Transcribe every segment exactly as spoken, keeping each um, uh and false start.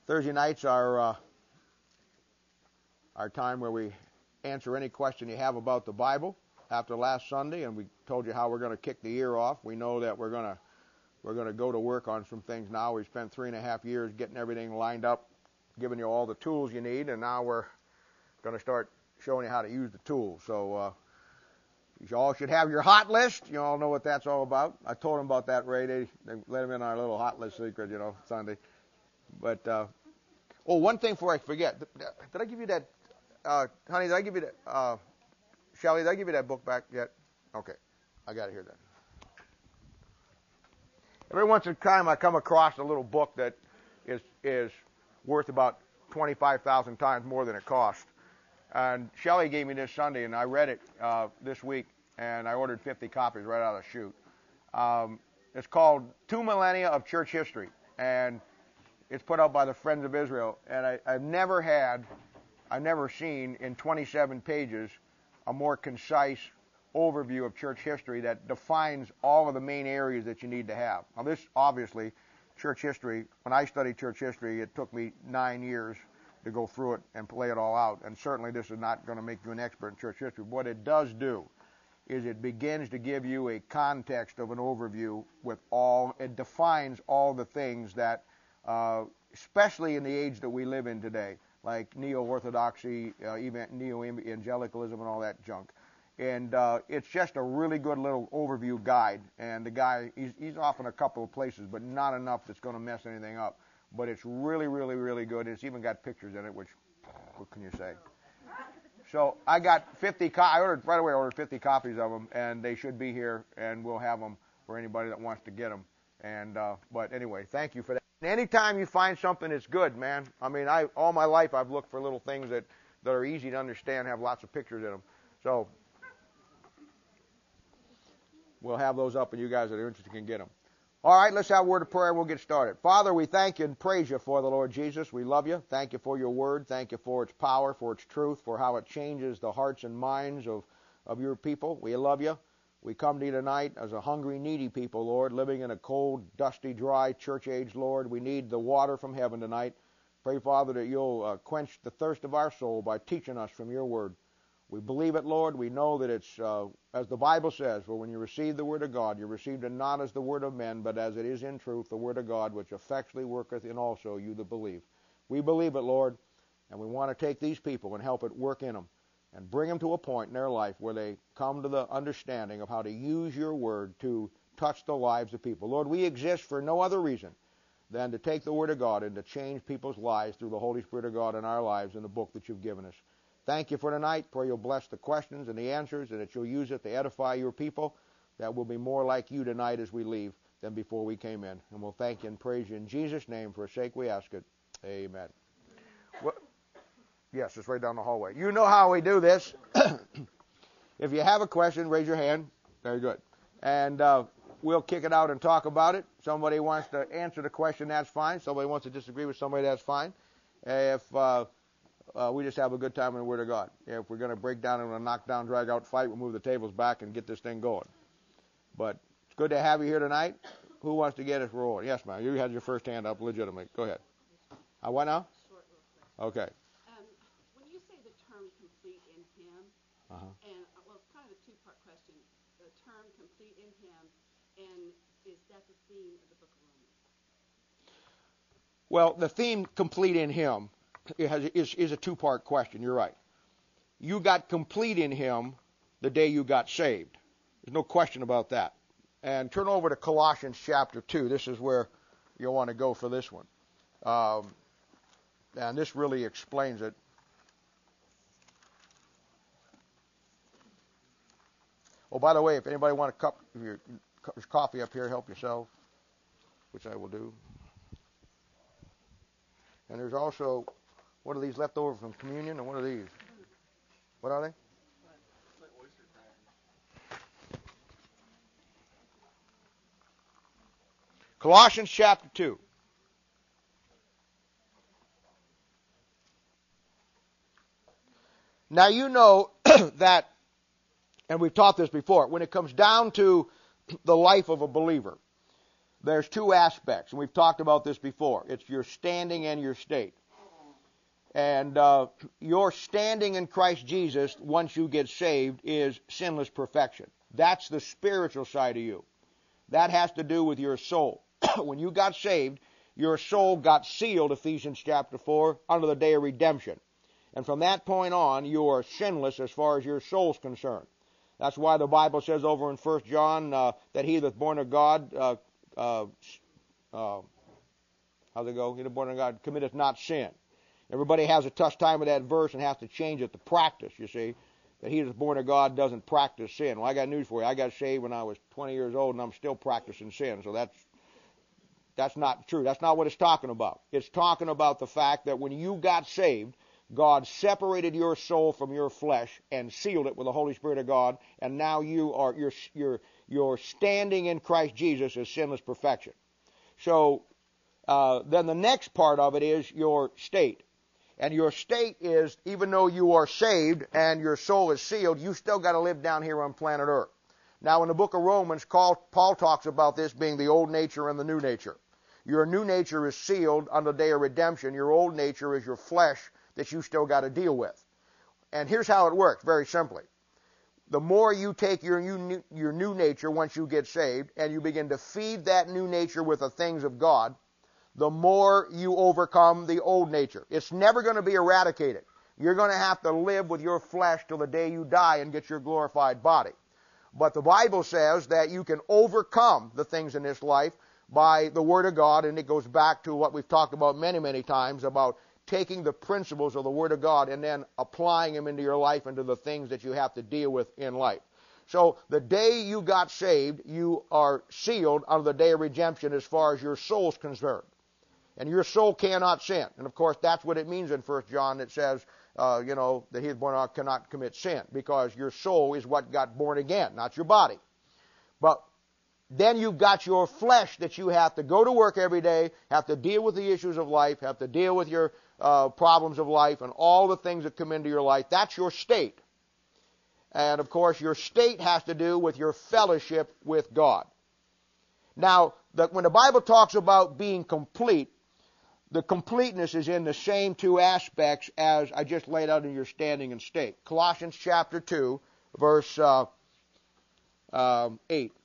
Thursday nights are uh, our time where we answer any question you have about the Bible. After last Sunday, and we told you how we're going to kick the year off, we know that we're going to we're going to go to work on some things now. We spent three and a half years getting everything lined up, giving you all the tools you need, and now we're going to start showing you how to use the tools. So uh, you all should have your hot list. You all know what that's all about. I told them about that, Ray. They, they let them in our little hot list secret, you know, Sunday. But uh, oh, one thing before I forget, did I give you that, uh, honey? Did I give you that? Uh, Shelley, did I give you that book back yet? Okay, I got to hear that. Every once in a time, I come across a little book that is is worth about twenty-five thousand times more than it cost. And Shelley gave me this Sunday, and I read it uh, this week, and I ordered fifty copies right out of the chute. Um, it's called Two Millennia of Church History, and it's put out by the Friends of Israel. And I, I've never had, I've never seen in twenty-seven pages a more concise overview of church history that defines all of the main areas that you need to have. Now this, obviously, church history, when I studied church history, it took me nine years to go through it and lay it all out. And certainly this is not going to make you an expert in church history. What it does do is it begins to give you a context of an overview with all, it defines all the things that, uh, especially in the age that we live in today, like neo-orthodoxy, uh, even neo-evangelicalism and all that junk. And uh, it's just a really good little overview guide. And the guy, he's, he's off in a couple of places, but not enough that's going to mess anything up. But it's really, really, really good. It's even got pictures in it, which, what can you say? So I got fifty, co- I ordered, right away I ordered fifty copies of them, and they should be here, and we'll have them for anybody that wants to get them. And, uh, but anyway, thank you for that. And anytime you find something that's good, man, I mean, I all my life I've looked for little things that, that are easy to understand, have lots of pictures in them. So we'll have those up, and you guys that are interested can get them. All right, let's have a word of prayer, and we'll get started. Father, we thank you and praise you for the Lord Jesus. We love you. Thank you for your word. Thank you for its power, for its truth, for how it changes the hearts and minds of, of your people. We love you. We come to you tonight as a hungry, needy people, Lord, living in a cold, dusty, dry church age, Lord. We need the water from heaven tonight. Pray, Father, that you'll uh, quench the thirst of our soul by teaching us from your word. We believe it, Lord. We know that it's, uh, as the Bible says, for when you receive the word of God, you received it not as the word of men, but as it is in truth, the word of God, which effectually worketh in also you that believe. We believe it, Lord, and we want to take these people and help it work in them and bring them to a point in their life where they come to the understanding of how to use your word to touch the lives of people. Lord, we exist for no other reason than to take the word of God and to change people's lives through the Holy Spirit of God in our lives in the book that you've given us. Thank you for tonight. Pray you'll bless the questions and the answers, and that you'll use it to edify your people, that we'll be more like you tonight as we leave than before we came in. And we'll thank you and praise you in Jesus' name. For his sake we ask it. Amen. Well, yes, it's right down the hallway. You know how we do this. If you have a question, raise your hand. Very good. And uh, we'll kick it out and talk about it. Somebody wants to answer the question, that's fine. Somebody wants to disagree with somebody, that's fine. If uh, uh, we just have a good time in the Word of God. If we're going to break down and a knock-down, drag-out fight, we'll move the tables back and get this thing going. But it's good to have you here tonight. Who wants to get us rolling? Yes, ma'am. You had your first hand up legitimately. Go ahead. I what now? Short, real quick. Okay. Um, when you say the term complete in him, Uh-huh. and uh, well, it's kind of a two-part question. The term complete in him, and is that the theme of the book of Romans? Well, the theme complete in him is, is, is a two-part question. You're right. You got complete in him the day you got saved. There's no question about that. And turn over to Colossians chapter two. This is where you'll want to go for this one. Um, and this really explains it. Oh, by the way, if anybody want a cup, if your there's coffee up here, help yourself, which I will do. And there's also, what are these left over from communion, and what are these? What are they? Colossians chapter two. Now you know that, and we've taught this before, when it comes down to the life of a believer, there's two aspects, and we've talked about this before. It's your standing and your state. And uh, your standing in Christ Jesus, once you get saved, is sinless perfection. That's the spiritual side of you. That has to do with your soul. When you got saved, your soul got sealed, Ephesians chapter four, unto the day of redemption. And from that point on, you are sinless as far as your soul's concerned. That's why the Bible says over in First John uh, that he that's born of God, uh, uh, uh, how's it go? He that's born of God committeth not sin. Everybody has a tough time with that verse and has to change it to practice, you see. That he that's born of God doesn't practice sin. Well, I got news for you. I got saved when I was twenty years old, and I'm still practicing sin. So that's that's not true. That's not what it's talking about. It's talking about the fact that when you got saved, God separated your soul from your flesh and sealed it with the Holy Spirit of God, and now you are you're you're you're standing in Christ Jesus as sinless perfection. So uh, then the next part of it is your state. And your state is, even though you are saved and your soul is sealed, you still got to live down here on planet Earth. Now, in the book of Romans, Paul talks about this being the old nature and the new nature. Your new nature is sealed on the day of redemption. Your old nature is your flesh that you still got to deal with. And here's how it works, very simply. The more you take your new, your new nature once you get saved and you begin to feed that new nature with the things of God, the more you overcome the old nature. It's never going to be eradicated. You're going to have to live with your flesh till the day you die and get your glorified body. But the Bible says that you can overcome the things in this life by the Word of God, and it goes back to what we've talked about many, many times about taking the principles of the Word of God and then applying them into your life and to the things that you have to deal with in life. So the day you got saved, you are sealed on the day of redemption as far as your soul's concerned. And your soul cannot sin. And, of course, that's what it means in First John. It says, uh, you know, that he is born out cannot commit sin, because your soul is what got born again, not your body. But then you've got your flesh that you have to go to work every day, have to deal with the issues of life, have to deal with your uh, problems of life and all the things that come into your life. That's your state. And, of course, your state has to do with your fellowship with God. Now, the, when the Bible talks about being complete, the completeness is in the same two aspects as I just laid out in your standing and state. Colossians chapter two, verse uh, um, eight.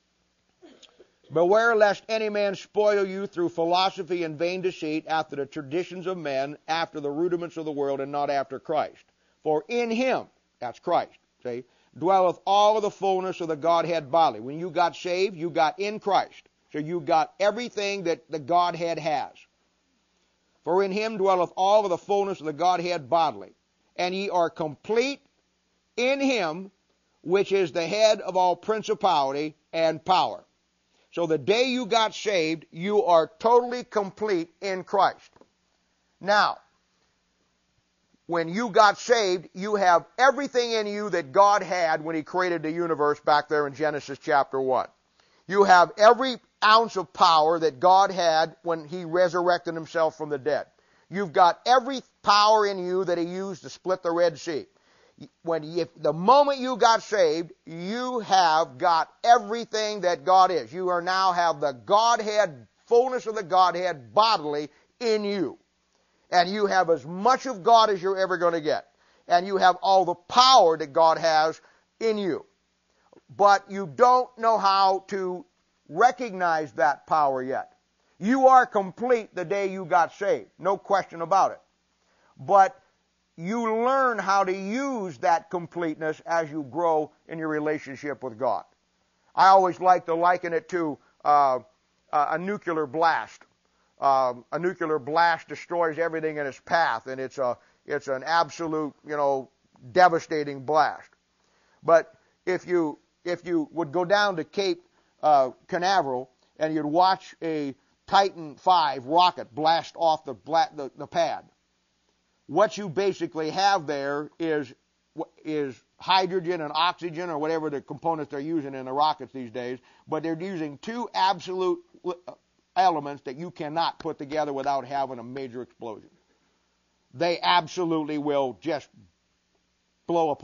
Beware lest any man spoil you through philosophy and vain deceit, after the traditions of men, after the rudiments of the world, and not after Christ. For in him, that's Christ, see, dwelleth all of the fullness of the Godhead bodily. When you got saved, you got in Christ. So you got everything that the Godhead has. For in him dwelleth all of the fullness of the Godhead bodily. And ye are complete in him, which is the head of all principality and power. So the day you got saved, you are totally complete in Christ. Now, when you got saved, you have everything in you that God had when he created the universe back there in Genesis chapter one. You have every ounce of power that God had when he resurrected himself from the dead. You've got every power in you that he used to split the Red Sea. When if the moment you got saved, you have got everything that God is. You are now have the Godhead, fullness of the Godhead bodily in you. And you have as much of God as you're ever going to get. And you have all the power that God has in you. But you don't know how to recognize that power yet. You are complete the day you got saved. No question about it. But you learn how to use that completeness as you grow in your relationship with God. I always like to liken it to uh, a nuclear blast. Um, a nuclear blast destroys everything in its path, and it's a it's an absolute, you know, devastating blast. But if you if you would go down to Cape uh, Canaveral and you'd watch a Titan five rocket blast off the, bla- the the pad, what you basically have there is is hydrogen and oxygen, or whatever the components they're using in the rockets these days, but they're using two absolute elements that you cannot put together without having a major explosion. They absolutely will just blow apart.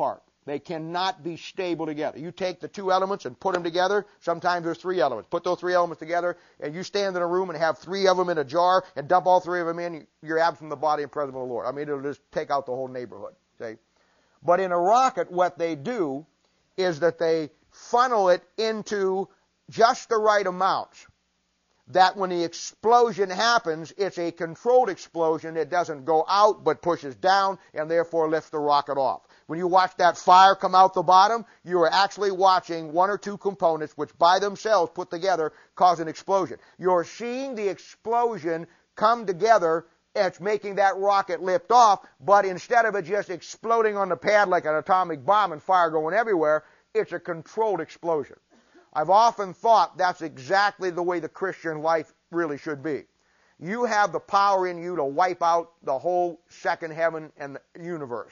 They cannot be stable together. You take the two elements and put them together. Sometimes there's three elements. Put those three elements together, and you stand in a room and have three of them in a jar and dump all three of them in, you're absent from the body and presence of the Lord. I mean, it'll just take out the whole neighborhood. See? But in a rocket, what they do is that they funnel it into just the right amounts, that when the explosion happens, it's a controlled explosion. It doesn't go out but pushes down and therefore lifts the rocket off. When you watch that fire come out the bottom, you are actually watching one or two components which by themselves put together cause an explosion. You're seeing the explosion come together. It's making that rocket lift off, but instead of it just exploding on the pad like an atomic bomb and fire going everywhere, it's a controlled explosion. I've often thought that's exactly the way the Christian life really should be. You have the power in you to wipe out the whole second heaven and the universe.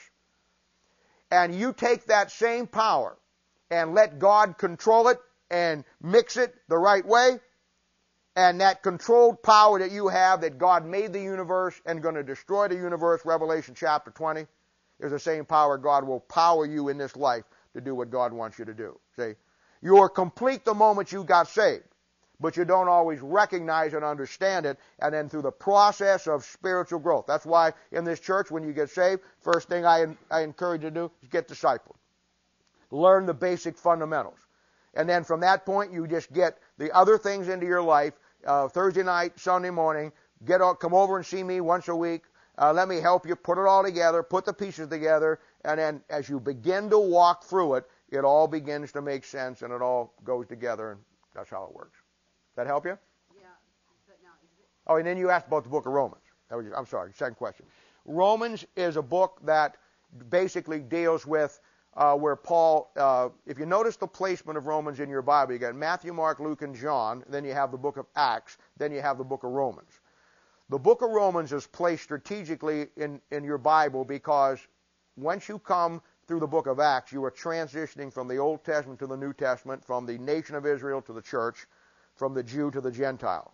And you take that same power and let God control it and mix it the right way, and that controlled power that you have, that God made the universe and going to destroy the universe, Revelation chapter twenty, is the same power God will power you in this life to do what God wants you to do. See? You're complete the moment you got saved, but you don't always recognize and understand it, and then through the process of spiritual growth. That's why in this church, when you get saved, first thing I, I encourage you to do is get discipled. Learn the basic fundamentals. And then from that point, you just get the other things into your life, uh, Thursday night, Sunday morning, get out, come over and see me once a week. Uh, let me help you put it all together, put the pieces together, and then as you begin to walk through it, it all begins to make sense and it all goes together, and that's how it works. Does that help you? Yeah, but now is it? Oh, and then you asked about the book of Romans. That was, I'm sorry, second question. Romans is a book that basically deals with uh, where Paul, uh, if you notice the placement of Romans in your Bible, you got Matthew, Mark, Luke, and John, then you have the book of Acts, then you have the book of Romans. The book of Romans is placed strategically in, in your Bible because once you come through the book of Acts, you are transitioning from the Old Testament to the New Testament, from the nation of Israel to the church, from the Jew to the Gentile.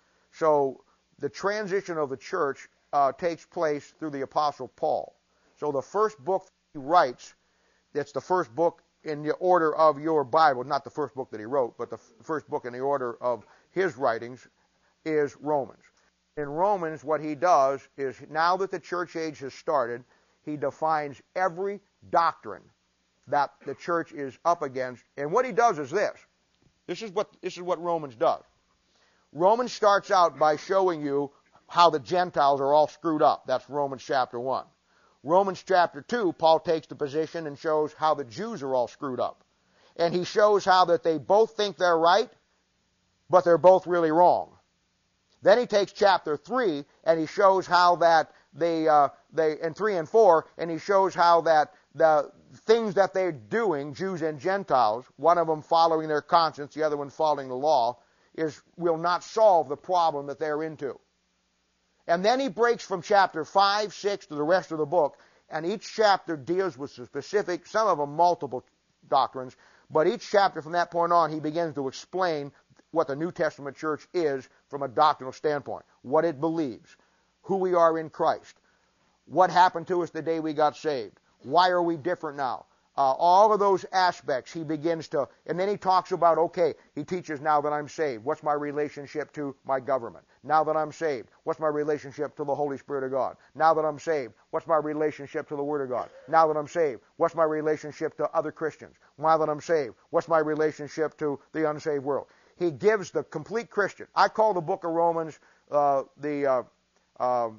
So the transition of the church uh, takes place through the Apostle Paul. So the first book he writes, that's the first book in the order of your Bible, not the first book that he wrote, but the f- first book in the order of his writings, is Romans. In Romans, what he does is, now that the church age has started, he defines every doctrine that the church is up against. And what he does is this. This is what, this is what Romans does. Romans starts out by showing you how the Gentiles are all screwed up. That's Romans chapter one. Romans chapter two, Paul takes the position and shows how the Jews are all screwed up. And he shows how that they both think they're right, but they're both really wrong. Then he takes chapter three and he shows how that they, uh, they, and three and four, and he shows how that the things that they're doing, Jews and Gentiles, one of them following their conscience, the other one following the law, is will not solve the problem that they're into. And then he breaks from chapter five, six to the rest of the book, and each chapter deals with specific, some of them multiple doctrines, but each chapter from that point on, he begins to explain what the New Testament church is from a doctrinal standpoint, what it believes, who we are in Christ, what happened to us the day we got saved, why are we different now. Uh, all of those aspects he begins to, and then he talks about, okay, he teaches now that I'm saved, what's my relationship to my government? Now that I'm saved, what's my relationship to the Holy Spirit of God? Now that I'm saved, what's my relationship to the Word of God? Now that I'm saved, what's my relationship to other Christians? Now that I'm saved, what's my relationship to the unsaved world? He gives the complete Christian. I call the book of Romans uh, the, uh, uh,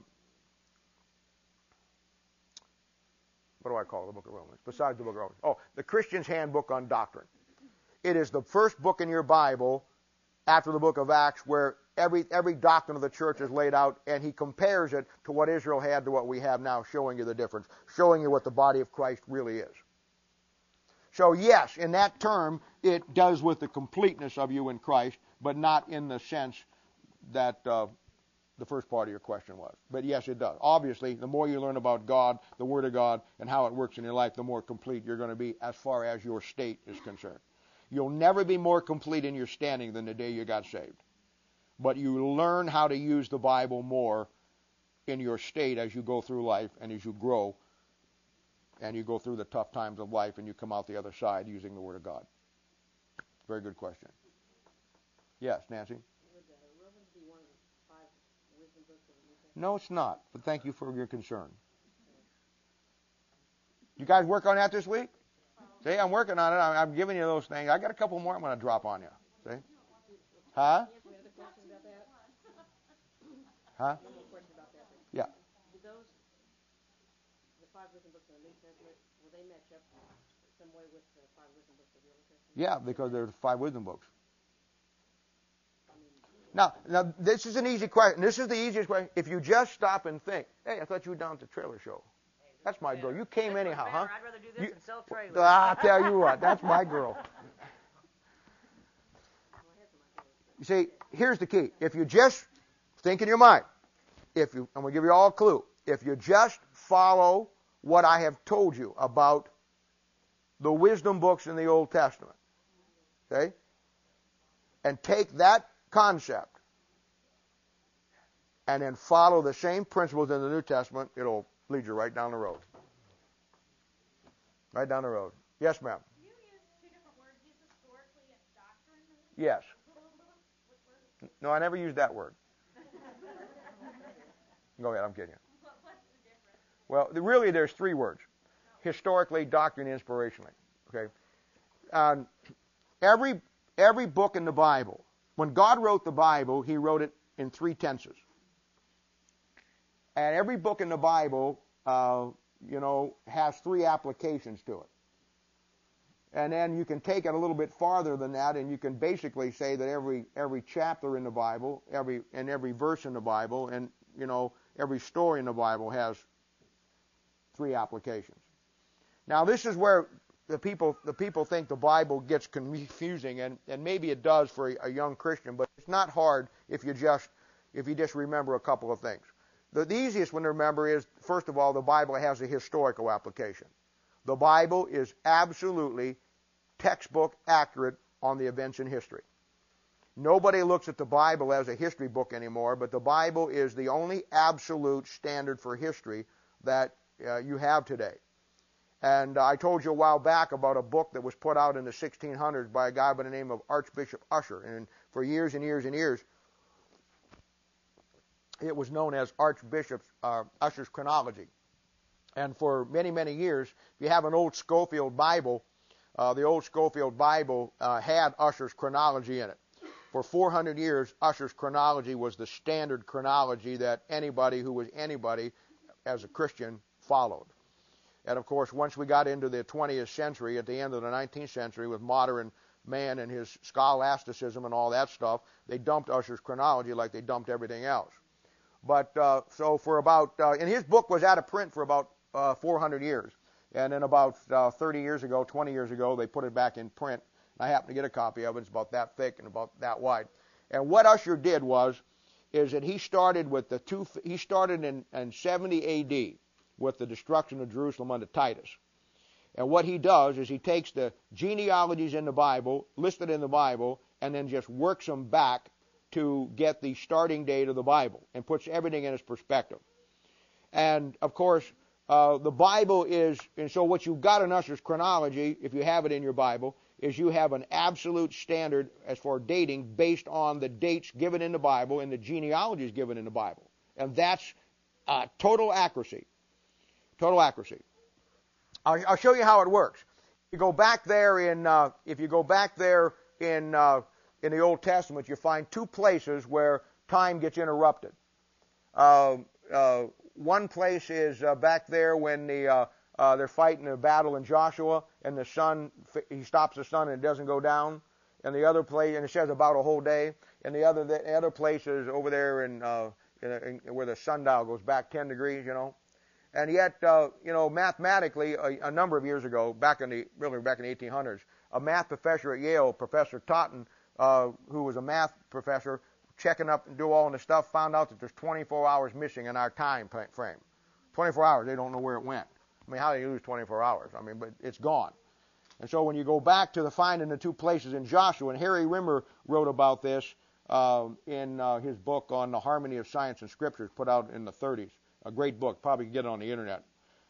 what do I call the book of Romans? Besides the book of Romans. Oh, the Christian's Handbook on Doctrine. It is the first book in your Bible after the book of Acts where every, every doctrine of the church is laid out, and he compares it to what Israel had to what we have now, showing you the difference, showing you what the body of Christ really is. So yes, in that term, it does with the completeness of you in Christ, but not in the sense that uh, the first part of your question was. But yes, it does. Obviously, the more you learn about God, the Word of God, and how it works in your life, the more complete you're going to be as far as your state is concerned. You'll never be more complete in your standing than the day you got saved. But you learn how to use the Bible more in your state as you go through life and as you grow and you go through the tough times of life and you come out the other side using the Word of God? Very good question. Yes, Nancy? Would uh, Romans be one of the five wisdom books of the New Testament? No, it's not, but thank you for your concern. You guys work on that this week? See, I'm working on it. I'm, I'm giving you those things. I got a couple more I'm going to drop on you. See? Huh? Any other questions about that? Huh? No more questions about that. Then. Yeah. Did those, the five wisdom books of the New Testament, will they match up some way with the five wisdom books of the Old Testament? Yeah, because there's five wisdom books. Now, now this is an easy question. This is the easiest question. If you just stop and think, hey, I thought you were down at the trailer show. That's my girl. You came anyhow, huh? I'd rather do this You, than sell trailers. I'll tell you what, that's my girl. You see, here's the key. If you just think in your mind, if you, I'm going to give you all a clue. If you just follow what I have told you about the wisdom books in the Old Testament, okay, and take that concept and then follow the same principles in the New Testament, it'll lead you right down the road. Right down the road. Yes, ma'am. You use two different words. Use historically and doctrine. Yes. What word? No, I never used that word. Go ahead, I'm kidding you. What, what's the difference? Well, the- really, there's three words: historically, doctrine, inspirationally. Okay. Um, every every book in the Bible, when God wrote the Bible, He wrote it in three tenses. And every book in the Bible, uh, you know, has three applications to it. And then you can take it a little bit farther than that, and you can basically say that every every chapter in the Bible, every and every verse in the Bible, and you know, every story in the Bible has three applications. Now, this is where the people the people think the Bible gets confusing, and, and maybe it does for a, a young Christian, but it's not hard if you just if you just remember a couple of things. The, the easiest one to remember is, first of all, the Bible has a historical application. The Bible is absolutely textbook accurate on the events in history. Nobody looks at the Bible as a history book anymore, but the Bible is the only absolute standard for history that uh, you have today. And uh, I told you a while back about a book that was put out in the sixteen hundreds by a guy by the name of Archbishop Usher. And for years and years and years, it was known as Archbishop uh, Usher's Chronology. And for many, many years, if you have an old Scofield Bible, uh, the old Scofield Bible uh, had Usher's chronology in it. For four hundred years, Usher's chronology was the standard chronology that anybody who was anybody as a Christian followed. And of course, once we got into the twentieth century, at the end of the nineteenth century, with modern man and his scholasticism and all that stuff, they dumped Usher's chronology like they dumped everything else. But uh, so for about, uh, and his book was out of print for about uh, four hundred years. And then about uh, thirty years ago, twenty years ago, they put it back in print. I happened to get a copy of it. It's about that thick and about that wide. And what Usher did was, is that he started with the two, he started in, in seventy A D with the destruction of Jerusalem under Titus. And what he does is he takes the genealogies in the Bible, listed in the Bible, and then just works them back to get the starting date of the Bible and puts everything in its perspective. And, of course, uh, the Bible is, and so what you've got in Usher's chronology, if you have it in your Bible, is you have an absolute standard as for dating based on the dates given in the Bible and the genealogies given in the Bible. And that's uh, total accuracy. Total accuracy. I'll, I'll show you how it works. You go back there in, uh, if you go back there in, uh, in the Old Testament, you find two places where time gets interrupted. Uh, uh, one place is uh, back there when the uh, uh, they're fighting a battle in Joshua, and the sun, he stops the sun and it doesn't go down. And the other place, and it says about a whole day. And the other the other place is over there in, uh, in, in where the sundial goes back ten degrees, you know. And yet, uh, you know, mathematically, a, a number of years ago, back in the really back in the eighteen hundreds, a math professor at Yale, Professor Totten, uh, who was a math professor, checking up and do all this stuff, found out that there's twenty-four hours missing in our time frame. twenty-four hours, they don't know where it went. I mean, how do you lose twenty-four hours? I mean, but it's gone. And so when you go back to the finding the two places in Joshua, and Harry Rimmer wrote about this uh, in uh, his book on the harmony of science and scriptures, put out in the thirties. A great book, probably can get it on the internet.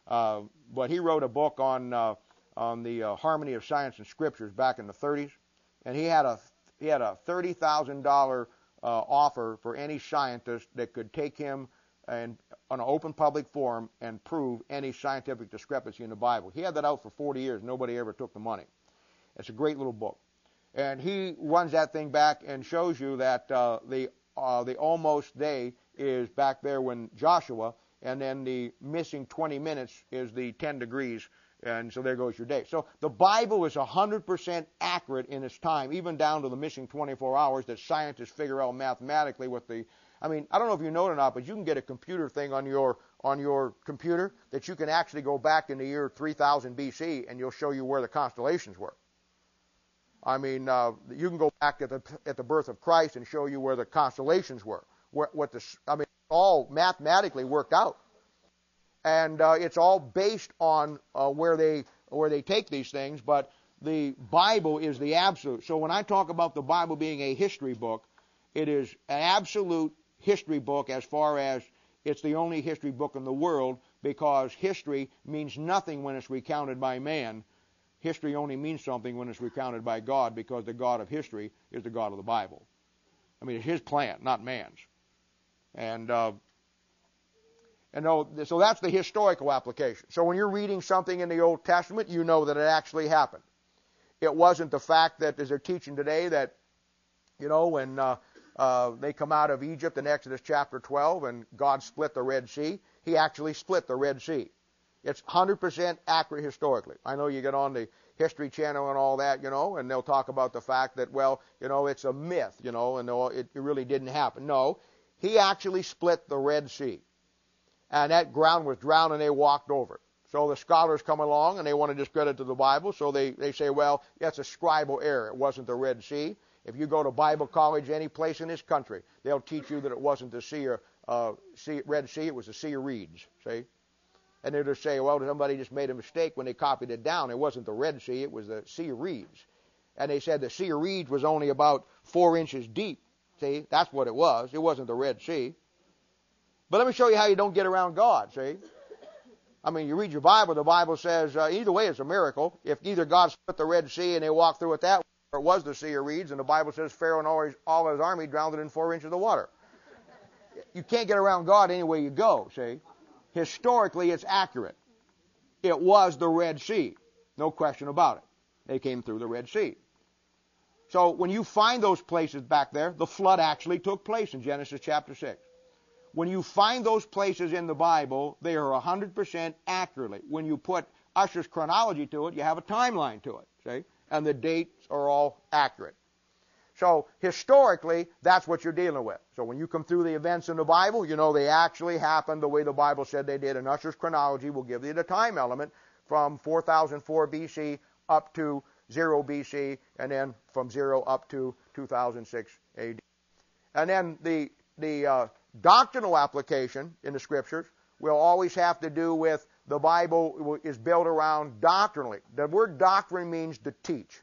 Uh, but he wrote a book on uh, on the uh, harmony of science and scriptures back in the thirties, and he had a he had a thirty thousand dollar uh, offer for any scientist that could take him and on an open public forum and prove any scientific discrepancy in the Bible. He had that out for forty years. Nobody ever took the money. It's a great little book, and he runs that thing back and shows you that uh, the uh, the almost day is back there when Joshua, and then the missing twenty minutes is the ten degrees, and so there goes your day. So the Bible is one hundred percent accurate in its time, even down to the missing twenty-four hours that scientists figure out mathematically with the, I mean, I don't know if you know it or not, but you can get a computer thing on your on your computer that you can actually go back in the year three thousand B C and you'll show you where the constellations were. I mean, uh, you can go back at the at the birth of Christ and show you where the constellations were. What, what the, I mean, all mathematically worked out, and uh, it's all based on uh, where they where they take these things. But the Bible is the absolute. So when I talk about the Bible being a history book, it is an absolute history book as far as it's the only history book in the world, because history means nothing when it's recounted by man. History only means something when it's recounted by God, because the God of history is the God of the Bible. I mean, it's His plan, not man's. And uh, and so that's the historical application. So when you're reading something in the Old Testament, you know that it actually happened. It wasn't the fact that, as they're teaching today, that, you know, when uh, uh, they come out of Egypt in Exodus chapter twelve and God split the Red Sea, He actually split the Red Sea. It's one hundred percent accurate historically. I know you get on the History Channel and all that, you know, and they'll talk about the fact that, well, you know, it's a myth, you know, and it really didn't happen. No, He actually split the Red Sea. And that ground was drowned and they walked over it. So the scholars come along and they want to discredit to the Bible, so they, they say, well, that's a scribal error. It wasn't the Red Sea. If you go to Bible college any place in this country, they'll teach you that it wasn't the sea or, uh, sea, Red Sea, it was the Sea of Reeds, see? And they'll just say, well, somebody just made a mistake when they copied it down. It wasn't the Red Sea, it was the Sea of Reeds. And they said the Sea of Reeds was only about four inches deep. See, that's what it was. It wasn't the Red Sea. But let me show you how you don't get around God, see? I mean, you read your Bible, the Bible says, uh, either way it's a miracle. If either God split the Red Sea and they walked through it that way, or it was the Sea of Reeds, and the Bible says Pharaoh and all his, all his army drowned it in four inches of water. You can't get around God any way you go, see? Historically, it's accurate. It was the Red Sea. No question about it. They came through the Red Sea. So when you find those places back there, the flood actually took place in Genesis chapter six. When you find those places in the Bible, they are one hundred percent accurately. When you put Ussher's chronology to it, you have a timeline to it, see? And the dates are all accurate. So historically, that's what you're dealing with. So when you come through the events in the Bible, you know they actually happened the way the Bible said they did. And Ussher's chronology will give you the time element from four thousand four B C up to zero B C, and then from zero up to two thousand six A D. And then the the uh, doctrinal application in the Scriptures will always have to do with the Bible is built around doctrinally. The word doctrine means to teach.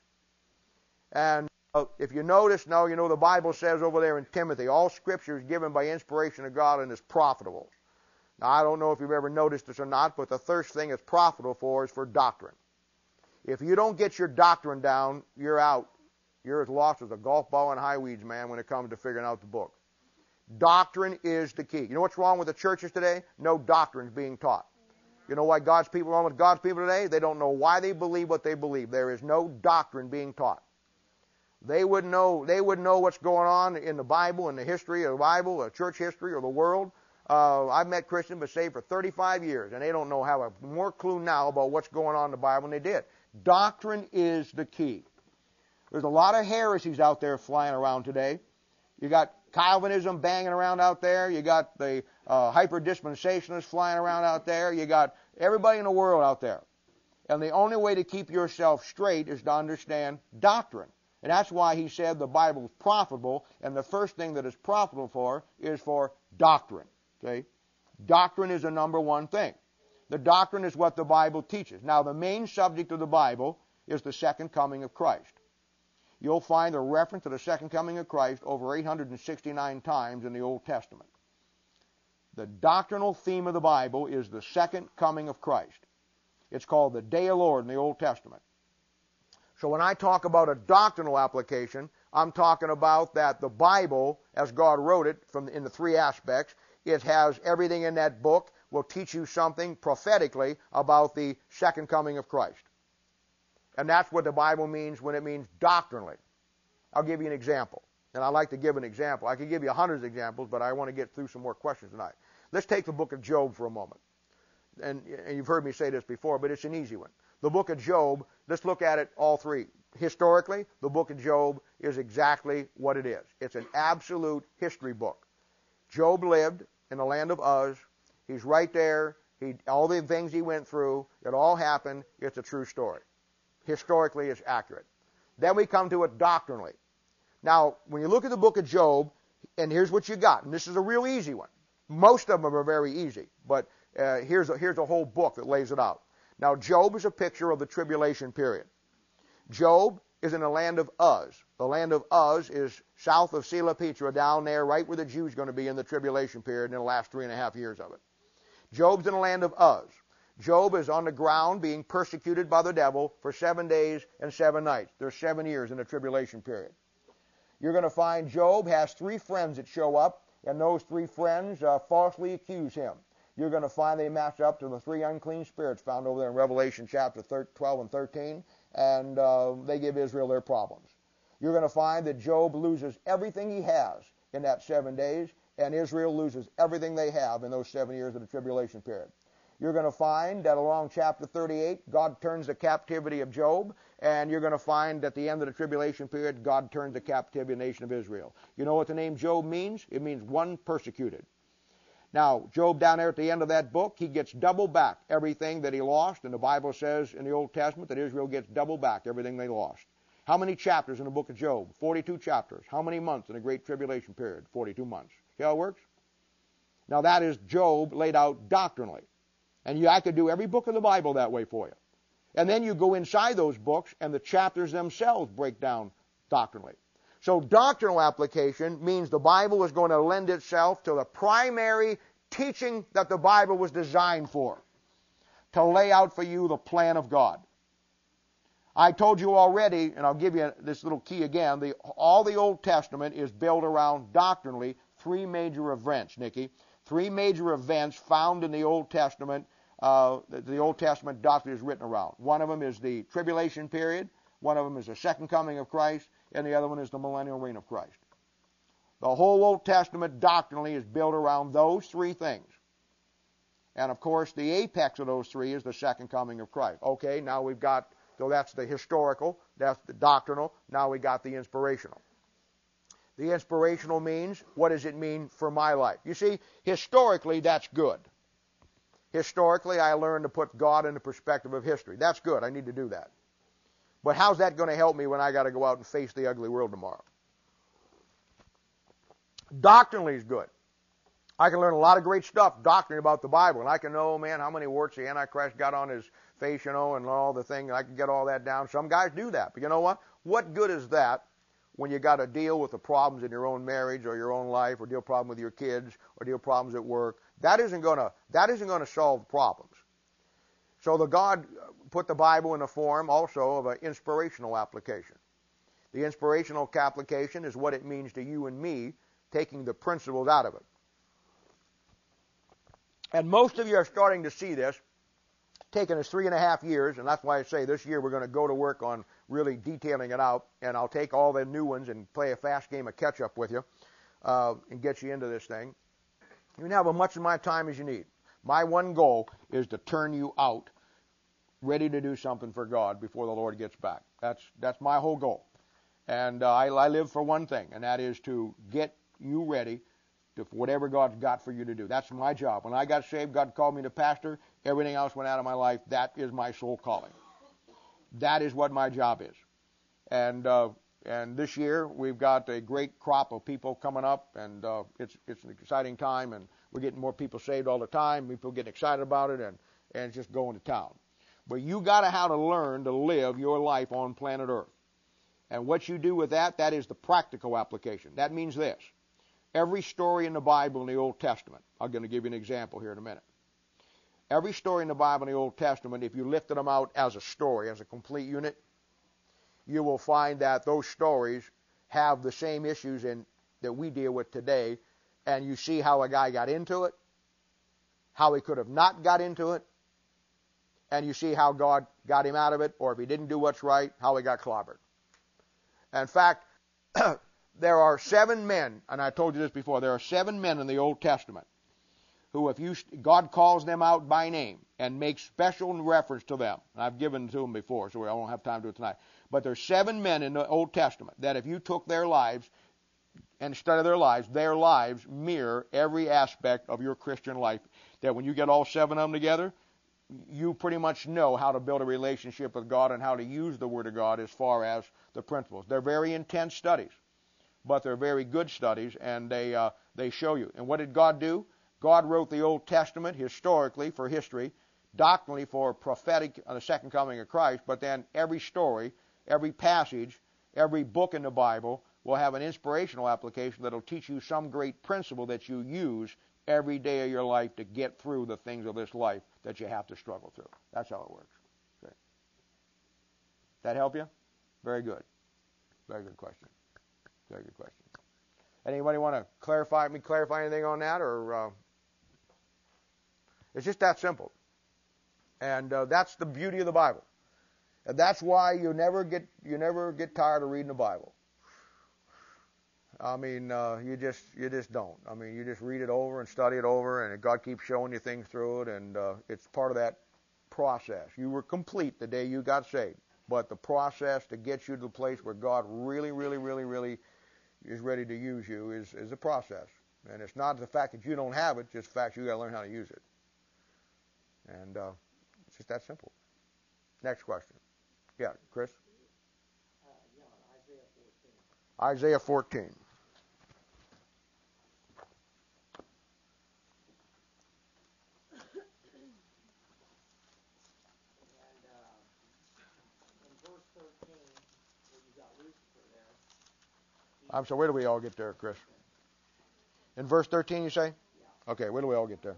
And uh, if you notice, now you know the Bible says over there in Timothy, all Scripture is given by inspiration of God and is profitable. Now, I don't know if you've ever noticed this or not, but the first thing it's profitable for is for doctrine. If you don't get your doctrine down, you're out. You're as lost as a golf ball in high weeds, man, when it comes to figuring out the book. Doctrine is the key. You know what's wrong with the churches today? No doctrine is being taught. You know why God's people are wrong with God's people today? They don't know why they believe what they believe. There is no doctrine being taught. They wouldn't know, they wouldn't know what's going on in the Bible, in the history of the Bible, or church history, or the world. Uh, I've met Christians but saved for thirty-five years, and they don't know have a more clue now about what's going on in the Bible than they did. Doctrine is the key. There's a lot of heresies out there flying around today. You got Calvinism banging around out there. You got the uh, hyper-dispensationalists flying around out there. You got everybody in the world out there. And the only way to keep yourself straight is to understand doctrine. And that's why he said the Bible is profitable, and the first thing that it's profitable for is for doctrine. Okay? Doctrine is the number one thing. The doctrine is what the Bible teaches. Now, the main subject of the Bible is the second coming of Christ. You'll find a reference to the second coming of Christ over eight hundred sixty-nine times in the Old Testament. The doctrinal theme of the Bible is the second coming of Christ. It's called the Day of the Lord in the Old Testament. So when I talk about a doctrinal application, I'm talking about that the Bible, as God wrote it from in the three aspects, it has everything in that book will teach you something prophetically about the second coming of Christ. And that's what the Bible means when it means doctrinally. I'll give you an example. And I like to give an example. I could give you hundreds of examples, but I want to get through some more questions tonight. Let's take the book of Job for a moment. And, and you've heard me say this before, but it's an easy one. The book of Job, let's look at it all three. Historically, the book of Job is exactly what it is. It's an absolute history book. Job lived in the land of Uz. He's right there. He, all the things he went through, it all happened. It's a true story. Historically, it's accurate. Then we come to it doctrinally. Now, when you look at the book of Job, and here's what you got, and this is a real easy one. Most of them are very easy, but uh, here's, a, here's a whole book that lays it out. Now, Job is a picture of the tribulation period. Job is in the land of Uz. The land of Uz is south of Sela Petra, down there, right where the Jews are going to be in the tribulation period in the last three and a half years of it. Job's in the land of Uz. Job is on the ground being persecuted by the devil for seven days and seven nights. There's seven years in the tribulation period. You're going to find Job has three friends that show up, and those three friends uh, falsely accuse him. You're going to find they match up to the three unclean spirits found over there in Revelation chapter twelve and thirteen, and uh, they give Israel their problems. You're going to find that Job loses everything he has in that seven days, and Israel loses everything they have in those seven years of the tribulation period. You're going to find that along chapter thirty-eight, God turns the captivity of Job, and you're going to find at the end of the tribulation period, God turns the captivity of the nation of Israel. You know what the name Job means? It means one persecuted. Now, Job down there at the end of that book, he gets double back everything that he lost, and the Bible says in the Old Testament that Israel gets double back everything they lost. How many chapters in the book of Job? forty-two chapters. How many months in the Great Tribulation period? forty-two months. See how it works? Now, that is Job laid out doctrinally. And you, I could do every book of the Bible that way for you. And then you go inside those books, and the chapters themselves break down doctrinally. So doctrinal application means the Bible is going to lend itself to the primary teaching that the Bible was designed for, to lay out for you the plan of God. I told you already, and I'll give you this little key again, the, all the Old Testament is built around doctrinally three major events, Nikki. Three major events found in the Old Testament, uh, that the Old Testament doctrine is written around. One of them is the tribulation period, one of them is the second coming of Christ, and the other one is the millennial reign of Christ. The whole Old Testament doctrinally is built around those three things. And of course, the apex of those three is the second coming of Christ. Okay, now we've got, so that's the historical, that's the doctrinal, now we got the inspirational. The inspirational means, what does it mean for my life? You see, historically, that's good. Historically, I learned to put God in the perspective of history. That's good. I need to do that. But how's that going to help me when I got to go out and face the ugly world tomorrow? Doctrinally is good. I can learn a lot of great stuff doctrinally about the Bible, and I can know, man, how many warts the Antichrist got on his face, you know, and all the thing. I can get all that down. Some guys do that. But you know what? What good is that when you got to deal with the problems in your own marriage or your own life, or deal problem with your kids, or deal problems at work? That isn't going to that isn't going to solve problems. So the God put the Bible in the form also of an inspirational application. The inspirational application is what it means to you and me, taking the principles out of it. And most of you are starting to see this. Taken us three and a half years, and that's why I say this year we're going to go to work on really detailing it out, and I'll take all the new ones and play a fast game of catch-up with you uh, and get you into this thing. You can have as much of my time as you need. My one goal is to turn you out ready to do something for God before the Lord gets back. That's that's my whole goal. And uh, I, I live for one thing, and that is to get you ready to whatever God's got for you to do. That's my job. When I got saved, God called me to pastor. Everything else went out of my life. That is my sole calling. That is what my job is. And uh, and this year we've got a great crop of people coming up, and uh, it's it's an exciting time, and we're getting more people saved all the time. People getting excited about it, and and it's just going to town. But you got to how to learn to live your life on planet Earth. And what you do with that, that is the practical application. That means this. every story in the Bible in the Old Testament, I'm going to give you an example here in a minute. Every story in the Bible in the Old Testament, if you lifted them out as a story, as a complete unit, you will find that those stories have the same issues in that we deal with today, and you see how a guy got into it, how he could have not got into it, and you see how God got him out of it, or if he didn't do what's right, how he got clobbered. In fact, there are seven men, and I told you this before, there are seven men in the Old Testament who, if you, God calls them out by name and makes special reference to them. And I've given to them before, so I won't have time to do it tonight. But there's seven men in the Old Testament that if you took their lives and studied their lives, their lives mirror every aspect of your Christian life. That when you get all seven of them together, you pretty much know how to build a relationship with God and how to use the Word of God as far as the principles. They're very intense studies, but they're very good studies, and they uh, they show you. And what did God do? God wrote the Old Testament historically for history, doctrinally for prophetic on the second coming of Christ, but then every story, every passage, every book in the Bible will have an inspirational application that will teach you some great principle that you use every day of your life to get through the things of this life that you have to struggle through. That's how it works. Okay. That help you? Very good. Very good question. Very good question. Anybody want to clarify me clarify anything on that, or uh, it's just that simple. And uh, that's the beauty of the Bible. And that's why you never get you never get tired of reading the Bible. I mean, uh, you just you just don't. I mean, you just read it over and study it over, and God keeps showing you things through it, and uh, it's part of that process. You were complete the day you got saved, but the process to get you to the place where God really, really, really, really is ready to use you is, is a process. And it's not the fact that you don't have it, just the fact you got to learn how to use it. And uh, it's just that simple. Next question. Yeah, Chris? Uh, yeah, Isaiah fourteen. Isaiah fourteen. And uh, in verse thirteen, where you got Lucifer there. I'm sorry, where do we all get there, Chris? In verse thirteen, you say? Yeah. Okay, where do we all get there?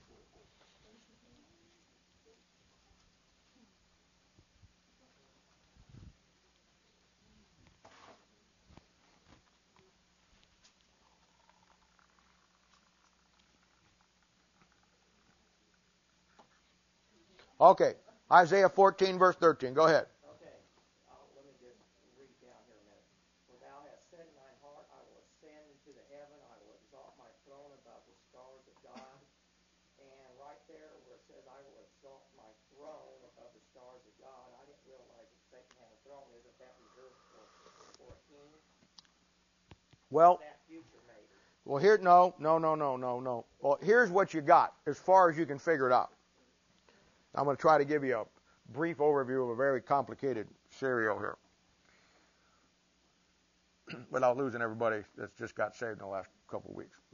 Okay, Isaiah fourteen, verse thirteen. Go ahead. Okay. Uh, let me just read down here a minute. For thou hast said in thine heart, I will ascend into the heaven, I will exalt my throne above the stars of God. And right there where it says, I will exalt my throne above the stars of God, I didn't realize that Satan had a throne. Isn't that reserved for, for a king? Well, That future, maybe. well, here, no, no, no, no, no, no. Well, here's what you got as far as you can figure it out. I'm going to try to give you a brief overview of a very complicated scenario here without losing everybody that's just got saved in the last couple of weeks.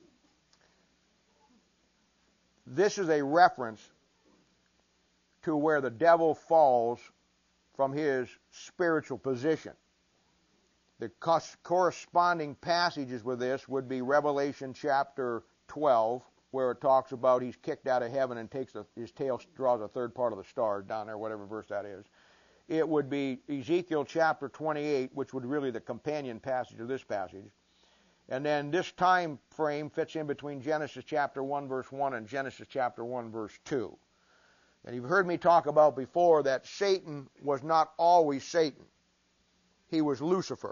This is a reference to where the devil falls from his spiritual position. The corresponding passages with this would be Revelation chapter twelve, where it talks about he's kicked out of heaven and takes a, his tail draws a third part of the stars down there, whatever verse that is. It would be Ezekiel chapter twenty-eight, which would really be the companion passage of this passage. And then this time frame fits in between Genesis chapter one, verse one, and Genesis chapter one, verse two. And you've heard me talk about before that Satan was not always Satan. He was Lucifer.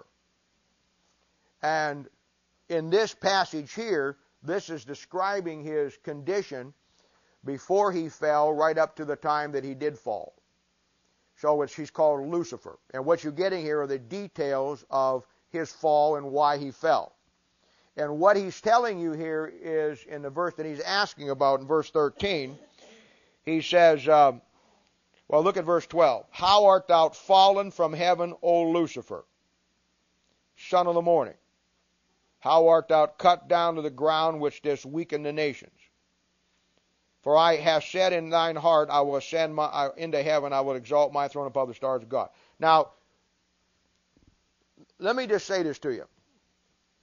And in this passage here, this is describing his condition before he fell right up to the time that he did fall. So it's, he's called Lucifer. And what you're getting here are the details of his fall and why he fell. And what he's telling you here is in the verse that he's asking about in verse thirteen, he says, uh, well, look at verse twelve. How art thou fallen from heaven, O Lucifer, son of the morning? How art thou cut down to the ground, which didst weaken the nations? For I have said in thine heart, I will ascend my, uh, into heaven, I will exalt my throne above the stars of God. Now, let me just say this to you.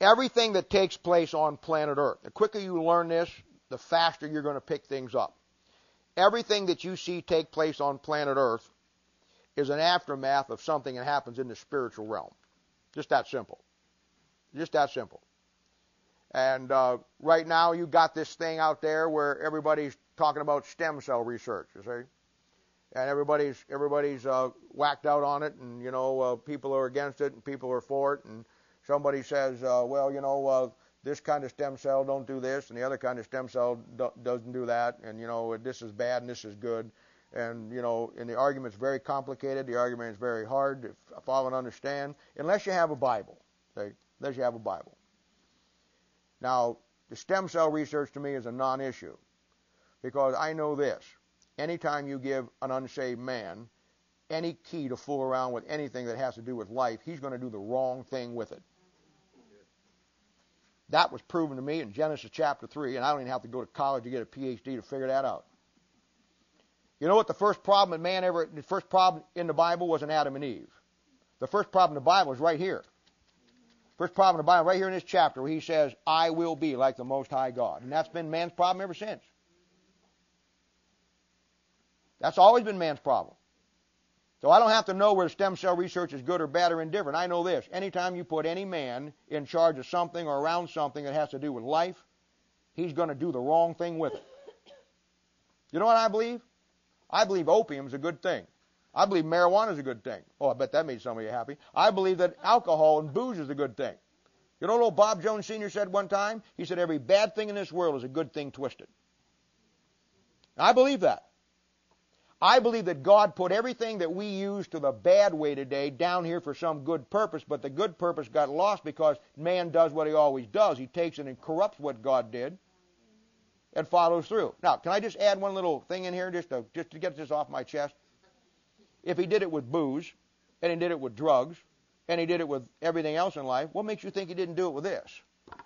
Everything that takes place on planet Earth, the quicker you learn this, the faster you're going to pick things up. Everything that you see take place on planet Earth is an aftermath of something that happens in the spiritual realm. Just that simple. Just that simple. And uh, right now you got this thing out there where everybody's talking about stem cell research, you see. And everybody's everybody's uh, whacked out on it, and, you know, uh, people are against it and people are for it. And somebody says, uh, well, you know, uh, this kind of stem cell don't do this, and the other kind of stem cell do- doesn't do that. And, you know, this is bad and this is good. And, you know, and the argument's very complicated. The argument is very hard to follow and understand, unless you have a Bible. Okay? Unless you have a Bible. Now, the stem cell research to me is a non-issue, because I know this. Anytime you give an unsaved man any key to fool around with anything that has to do with life, he's going to do the wrong thing with it. That was proven to me in Genesis chapter three, and I don't even have to go to college to get a P H D to figure that out. You know what the first problem in man ever, the first problem in the Bible wasn't Adam and Eve. The first problem in the Bible is right here. First problem in the Bible, right here in this chapter, where he says, I will be like the Most High God. And that's been man's problem ever since. That's always been man's problem. So I don't have to know whether stem cell research is good or bad or indifferent. I know this. Anytime you put any man in charge of something or around something that has to do with life, he's going to do the wrong thing with it. You know what I believe? I believe opium is a good thing. I believe marijuana is a good thing. Oh, I bet that made some of you happy. I believe that alcohol and booze is a good thing. You know what old Bob Jones Senior said one time? He said, every bad thing in this world is a good thing twisted. I believe that. I believe that God put everything that we use to the bad way today down here for some good purpose, but the good purpose got lost because man does what he always does. He takes it and corrupts what God did and follows through. Now, can I just add one little thing in here just to, just to get this off my chest? If he did it with booze, and he did it with drugs, and he did it with everything else in life, what makes you think he didn't do it with this?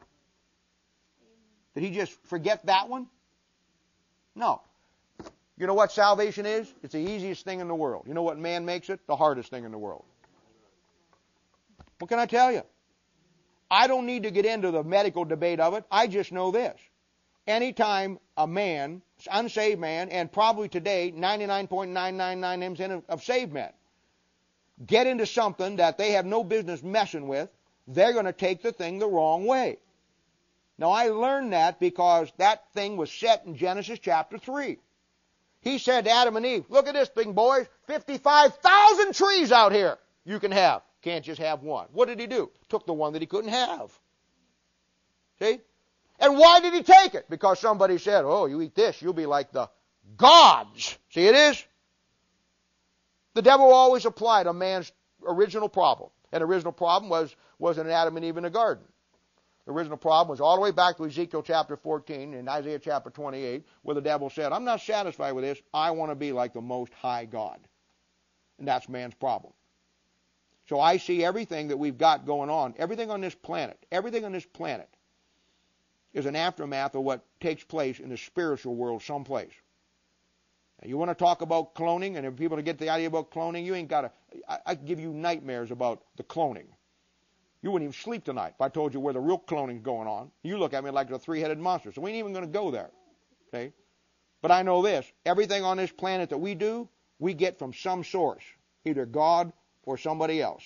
Did he just forget that one? No. You know what salvation is? It's the easiest thing in the world. You know what man makes it? The hardest thing in the world. What can I tell you? I don't need to get into the medical debate of it. I just know this. Anytime a man, unsaved man, and probably today ninety-nine point nine nine nine percent of saved men, get into something that they have no business messing with, they're going to take the thing the wrong way. Now, I learned that because that thing was set in Genesis chapter three. He said to Adam and Eve, look at this thing, boys, fifty-five thousand trees out here you can have. Can't just have one. What did he do? Took the one that he couldn't have. See? And why did he take it? Because somebody said, oh, you eat this, you'll be like the gods. See, it is. The devil always applied a man's original problem. And the original problem was, was in Adam and Eve in the garden. The original problem was all the way back to Ezekiel chapter fourteen and Isaiah chapter twenty-eight, where the devil said, I'm not satisfied with this. I want to be like the Most High God. And that's man's problem. So I see everything that we've got going on, everything on this planet, everything on this planet is an aftermath of what takes place in the spiritual world someplace. Now, you want to talk about cloning, and if people to get the idea about cloning, you ain't got to, I, I give you nightmares about the cloning. You wouldn't even sleep tonight if I told you where the real cloning's going on. You look at me like a three-headed monster, so we ain't even going to go there. Okay? But I know this, everything on this planet that we do, we get from some source, either God or somebody else.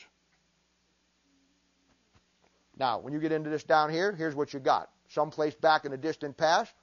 Now, when you get into this down here, here's what you got. Someplace back in the distant past,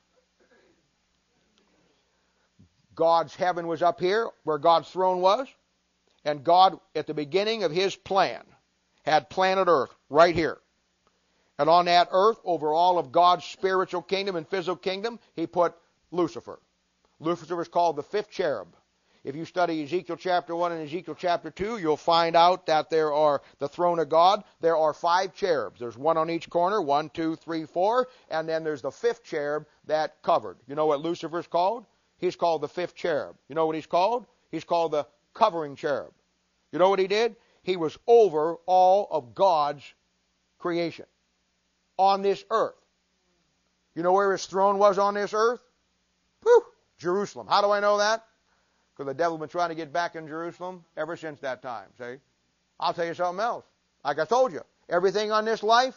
God's heaven was up here where God's throne was, and God, at the beginning of his plan, had planet Earth right here. And on that earth, over all of God's spiritual kingdom and physical kingdom, he put Lucifer. Lucifer was called the fifth cherub. If you study Ezekiel chapter one and Ezekiel chapter two, you'll find out that there are the throne of God. There are five cherubs. There's one on each corner, one, two, three, four, and then there's the fifth cherub that covered. You know what Lucifer's called? He's called the fifth cherub. You know what he's called? He's called the covering cherub. You know what he did? He was over all of God's creation on this earth. You know where his throne was on this earth? Whew, Jerusalem. How do I know that? Because the devil's been trying to get back in Jerusalem ever since that time, see? I'll tell you something else. Like I told you, everything on this life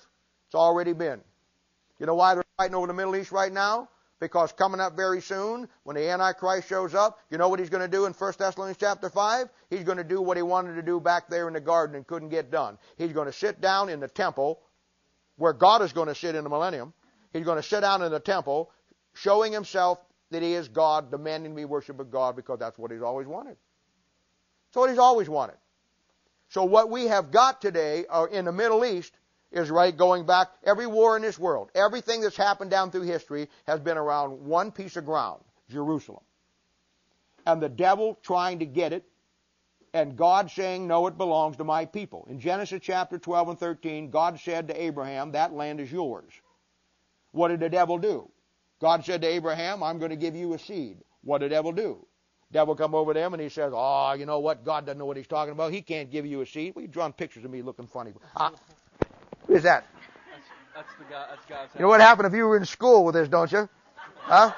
It's already been. You know why they're fighting over the Middle East right now? Because coming up very soon, when the Antichrist shows up, you know what he's going to do in First Thessalonians chapter five? He's going to do what he wanted to do back there in the garden and couldn't get done. He's going to sit down in the temple where God is going to sit in the millennium. He's going to sit down in the temple showing himself that he is God, demanding to be worshipped of God, because that's what he's always wanted. That's what he's always wanted. So what we have got today uh, in the Middle East is right going back. Every war in this world, everything that's happened down through history has been around one piece of ground, Jerusalem. And the devil trying to get it, and God saying, no, it belongs to my people. In Genesis chapter twelve and thirteen, God said to Abraham, that land is yours. What did the devil do? God said to Abraham, I'm going to give you a seed. What did the devil do? Devil come over to him and he says, oh, you know what? God doesn't know what he's talking about. He can't give you a seed. Well, you're drawing pictures of me looking funny. Ah, who is that? That's, that's the guy. That's God's. You know what happened if you were in school with this, don't you? Huh?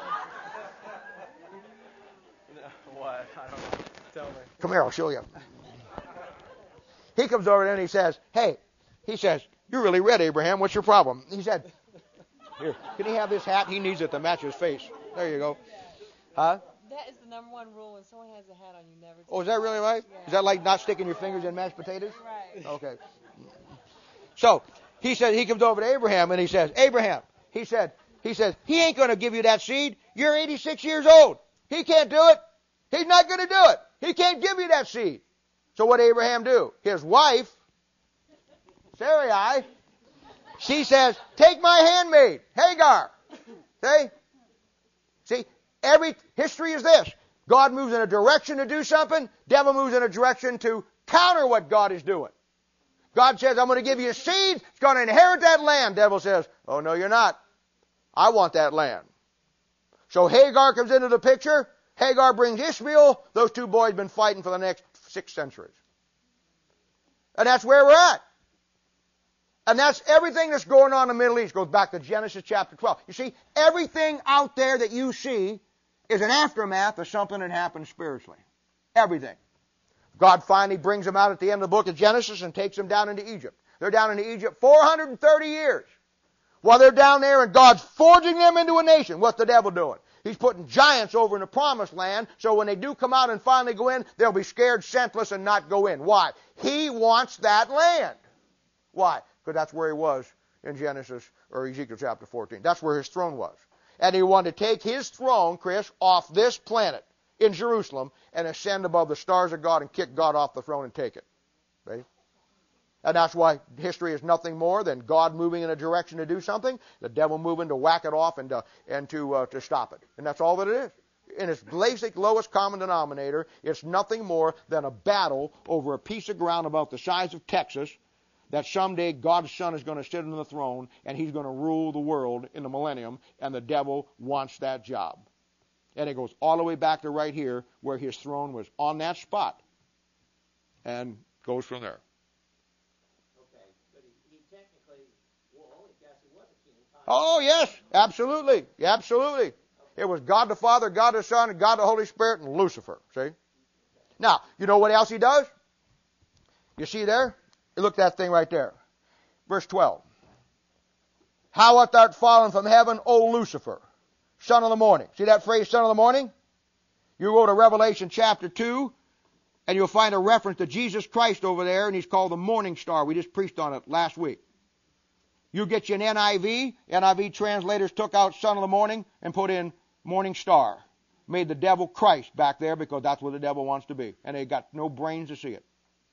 What? I don't know. Tell me. Come here, I'll show you. He comes over there and he says, hey, he says, you're really red, Abraham. What's your problem? He said, here, can he have this hat? He needs it to match his face. There you go. Huh? That is the number one rule. When someone has a hat on, you never take Oh, is that really right? Yeah. Is that like not sticking your fingers in mashed potatoes? Right. Okay. So he said, he comes over to Abraham and he says, Abraham, he said, he says, he ain't going to give you that seed. You're eighty-six years old. He can't do it. He's not going to do it. He can't give you that seed. So what did Abraham do? His wife, Sarai, she says, take my handmaid, Hagar. See? See, every history is this. God moves in a direction to do something. Devil moves in a direction to counter what God is doing. God says, I'm going to give you a seed. It's going to inherit that land. Devil says, oh, no, you're not. I want that land. So Hagar comes into the picture. Hagar brings Ishmael. Those two boys have been fighting for the next six centuries. And that's where we're at. And that's everything that's going on in the Middle East. Goes back to Genesis chapter twelve. You see, everything out there that you see is an aftermath of something that happened spiritually. Everything. God finally brings them out at the end of the book of Genesis and takes them down into Egypt. They're down into Egypt four hundred thirty years. While they're down there and God's forging them into a nation, what's the devil doing? He's putting giants over in the promised land, so when they do come out and finally go in, they'll be scared, senseless, and not go in. Why? He wants that land. Why? Because that's where he was in Genesis or Ezekiel chapter fourteen. That's where his throne was. And he wanted to take his throne, Chris, off this planet in Jerusalem and ascend above the stars of God and kick God off the throne and take it. Right? And that's why history is nothing more than God moving in a direction to do something, the devil moving to whack it off and to, and to, uh, to stop it. And that's all that it is. In its basic lowest common denominator, it's nothing more than a battle over a piece of ground about the size of Texas that someday God's Son is going to sit on the throne and he's going to rule the world in the millennium, and the devil wants that job. And it goes all the way back to right here where his throne was on that spot and goes from there. Okay, but he, he technically, well, only guess he was a king. Oh, yes, absolutely, absolutely. It was God the Father, God the Son, and God the Holy Spirit, and Lucifer, see? Now, you know what else he does? You see there? You look at that thing right there. Verse twelve. How art thou fallen from heaven, O Lucifer, son of the morning? See that phrase, son of the morning? You go to Revelation chapter two, and you'll find a reference to Jesus Christ over there, and he's called the morning star. We just preached on it last week. You get you an N I V. N I V translators took out son of the morning and put in morning star. Made the devil Christ back there because that's what the devil wants to be. And they got no brains to see it.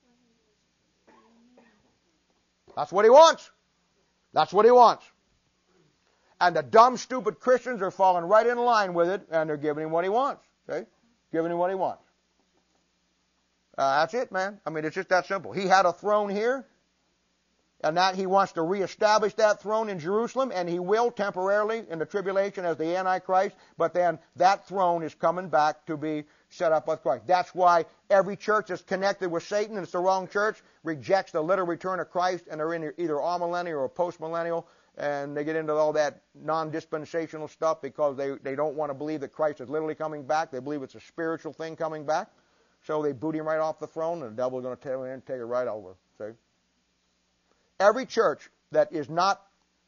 That's what he wants. That's what he wants. And the dumb, stupid Christians are falling right in line with it, and they're giving him what he wants. See? Giving him what he wants. Uh, that's it, man. I mean, it's just that simple. He had a throne here, and that he wants to reestablish that throne in Jerusalem, and he will temporarily in the tribulation as the Antichrist, but then that throne is coming back to be set up with Christ. That's why every church that's connected with Satan, and it's the wrong church, rejects the literal return of Christ, and they're in either amillennial or postmillennial, and they get into all that non-dispensational stuff because they, they don't want to believe that Christ is literally coming back. They believe it's a spiritual thing coming back. So they boot him right off the throne, and the devil's going to take it and take it right over. See? Every church that is not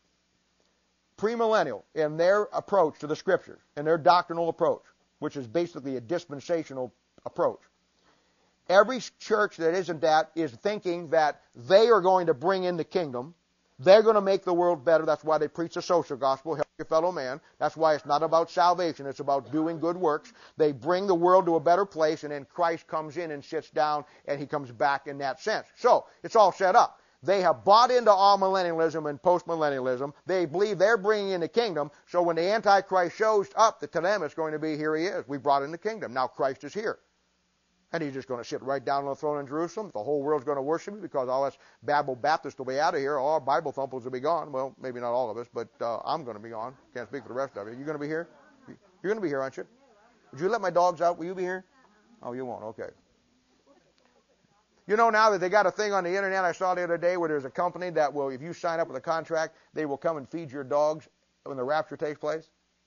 premillennial in their approach to the Scriptures, in their doctrinal approach, which is basically a dispensational approach. Every church that isn't that is thinking that they are going to bring in the kingdom. They're going to make the world better. That's why they preach the social gospel, help your fellow man. That's why it's not about salvation. It's about doing good works. They bring the world to a better place, and then Christ comes in and sits down, and he comes back in that sense. So it's all set up. They have bought into all millennialism and postmillennialism. They believe they're bringing in the kingdom. So when the Antichrist shows up, to them it's going to be, here he is. We brought in the kingdom. Now Christ is here. And he's just going to sit right down on the throne in Jerusalem. The whole world's going to worship him because all us Babel Baptists will be out of here. All our Bible thumpers will be gone. Well, maybe not all of us, but uh, I'm going to be gone. Can't speak for the rest of you. You going to be here? You're going to be here, aren't you? Would you let my dogs out? Will you be here? Oh, you won't. Okay. You know now that they got a thing on the internet I saw the other day where there's a company that will, if you sign up with a contract, they will come and feed your dogs when the rapture takes place?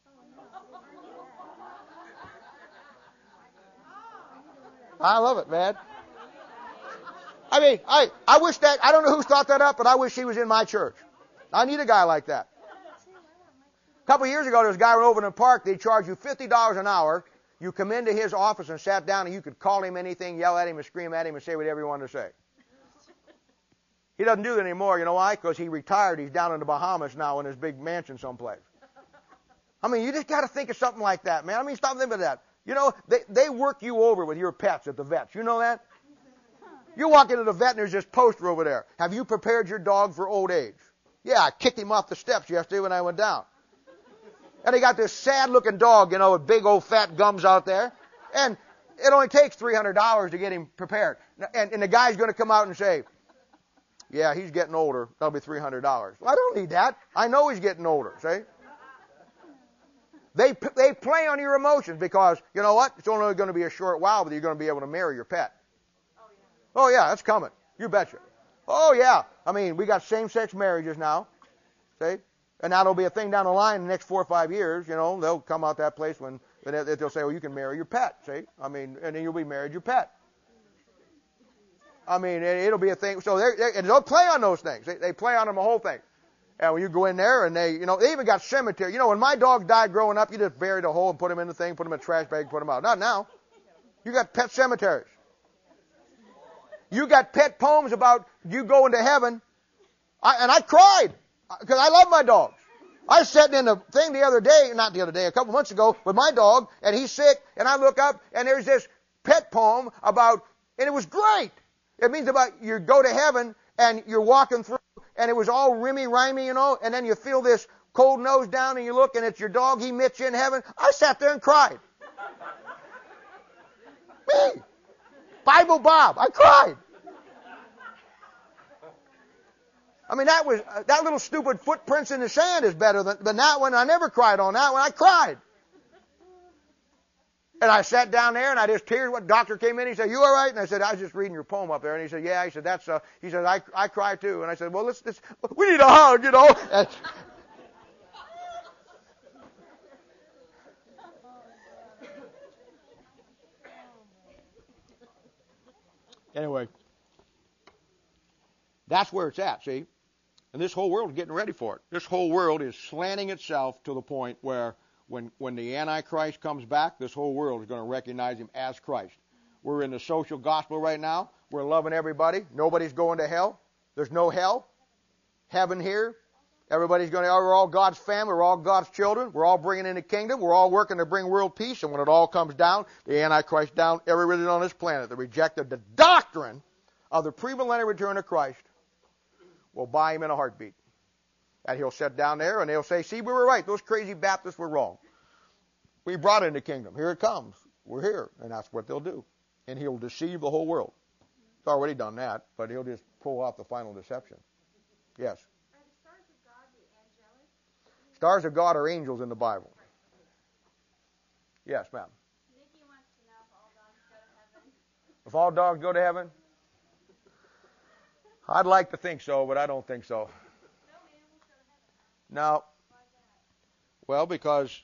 I love it, man. I mean, I, I wish that, I don't know who thought that up, but I wish he was in my church. I need a guy like that. A couple of years ago, there was a guy over in the park, they charge you fifty dollars an hour. You come into his office and sat down, and you could call him anything, yell at him, and scream at him, and say whatever you wanted to say. He doesn't do that anymore. You know why? Because he retired. He's down in the Bahamas now in his big mansion someplace. I mean, you just got to think of something like that, man. I mean, stop thinking of that. You know, they, they work you over with your pets at the vets. You know that? You walk into the vet and there's this poster over there. Have you prepared your dog for old age? Yeah, I kicked him off the steps yesterday when I went down. And they got this sad-looking dog, you know, with big old fat gums out there. And it only takes three hundred dollars to get him prepared. And, and the guy's going to come out and say, yeah, he's getting older. That'll be three hundred dollars. Well, I don't need that. I know he's getting older, see? They they play on your emotions because, you know what? It's only going to be a short while, but you're going to be able to marry your pet. Oh, yeah, that's coming. You betcha. Oh, yeah. I mean, we got same-sex marriages now, see? And now there'll be a thing down the line in the next four or five years, you know, they'll come out that place when they'll say, well, you can marry your pet, see? I mean, and then you'll be married your pet. I mean, it'll be a thing. So they're, they're, and they'll play on those things. They, they play on them the whole thing. And when you go in there and they, you know, they even got cemetery. You know, when my dog died growing up, you just buried a hole and put him in the thing, put him in a trash bag, put him out. Not now. You got pet cemeteries. You got pet poems about you going to heaven. I, and I cried because I love my dogs. I was sitting in the thing the other day, not the other day, a couple months ago, with my dog, and he's sick, and I look up, and there's this pet poem about, and it was great. It means about you go to heaven, and you're walking through, and it was all rimmy-rimey, you know, and then you feel this cold nose down, and you look, and it's your dog, he met you in heaven. I sat there and cried. Me. Bible Bob. I cried. I mean, that was uh, that little stupid footprints in the sand is better than, than that one. I never cried on that one. I cried. And I sat down there and I just tears. What doctor came in? He said, "You all right?" And I said, "I was just reading your poem up there." And he said, "Yeah." He said, "That's." Uh, he said, "I I cry too." And I said, "Well, let's let's we need a hug, you know." And anyway, that's where it's at. See. And this whole world is getting ready for it. This whole world is slanting itself to the point where when, when the Antichrist comes back, this whole world is going to recognize him as Christ. We're in the social gospel right now. We're loving everybody. Nobody's going to hell. There's no hell. Heaven here. Everybody's going to, we're all God's family. We're all God's children. We're all bringing in the kingdom. We're all working to bring world peace. And when it all comes down, the Antichrist down, every religion on this planet that rejected the doctrine of the premillennial return of Christ will buy him in a heartbeat. And he'll sit down there and they'll say, "See, we were right. Those crazy Baptists were wrong. We brought it in the kingdom. Here it comes. We're here." And that's what they'll do. And he'll deceive the whole world. He's already done that, but he'll just pull off the final deception. Yes? Are the stars of God the angelic? Stars of God are angels in the Bible. Yes, ma'am. Nikki wants to know if all dogs go to heaven. If all dogs go to heaven? I'd like to think so, but I don't think so. No. Well, because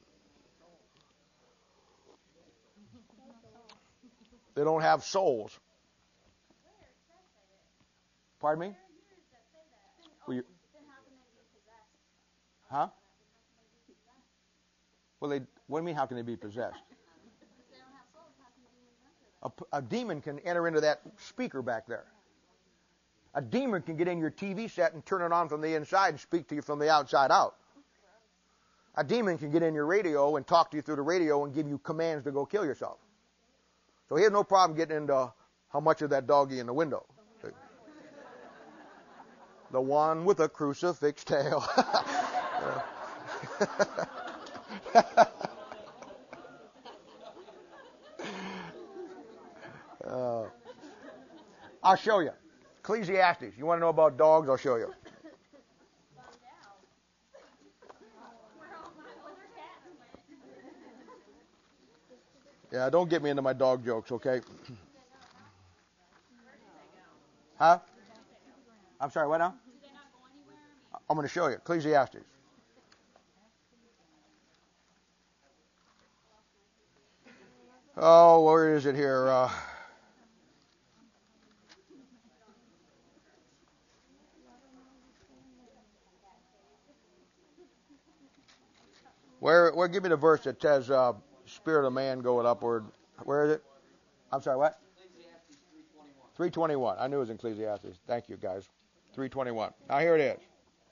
they don't have souls. Pardon me? Well, you, huh? Well, they, what do you mean, how can they be possessed? A, a demon can enter into that speaker back there. A demon can get in your T V set and turn it on from the inside and speak to you from the outside out. A demon can get in your radio and talk to you through the radio and give you commands to go kill yourself. So he has no problem getting into how much of that doggy in the window. The one with a crucifix tail. uh, I'll show you. Ecclesiastes. You want to know about dogs? I'll show you. Yeah, don't get me into my dog jokes, okay? Huh? I'm sorry, what now? I'm going to show you. Ecclesiastes. Oh, where is it here? Uh, where, where? Give me the verse that says, uh, "Spirit of man going upward." Where is it? I'm sorry, what? three twenty-one. I knew it was in Ecclesiastes. Thank you, guys. three twenty-one. Now here it is.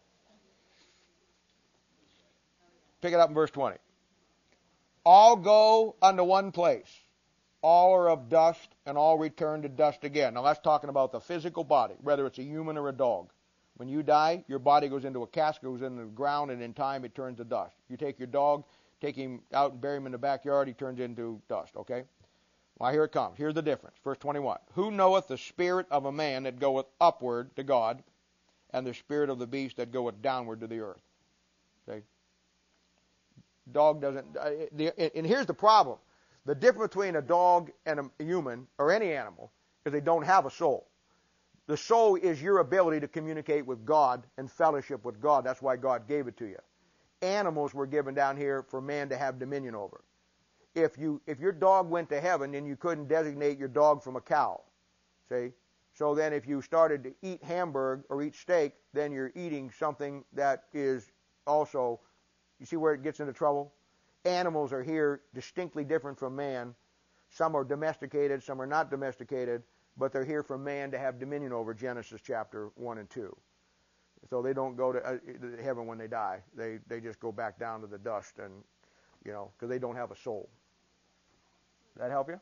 Pick it up in verse twenty. All go unto one place. All are of dust, and all return to dust again. Now that's talking about the physical body, whether it's a human or a dog. When you die, your body goes into a casket, goes into the ground, and in time it turns to dust. You take your dog, take him out and bury him in the backyard, he turns into dust, okay? Well, here it comes. Here's the difference. Verse twenty-one. Who knoweth the spirit of a man that goeth upward to God, and the spirit of the beast that goeth downward to the earth? Okay? Dog doesn't, uh, the, and here's the problem. The difference between a dog and a human, or any animal, is they don't have a soul. The soul is your ability to communicate with God and fellowship with God. That's why God gave it to you. Animals were given down here for man to have dominion over. If you if your dog went to heaven, then you couldn't designate your dog from a cow. See? So then if you started to eat hamburger or eat steak, then you're eating something that is also, you see where it gets into trouble? Animals are here distinctly different from man. Some are domesticated, some are not domesticated, but they're here for man to have dominion over, Genesis chapter one and two. So they don't go to uh, heaven when they die. They they just go back down to the dust, and you know, because they don't have a soul. Does that help you?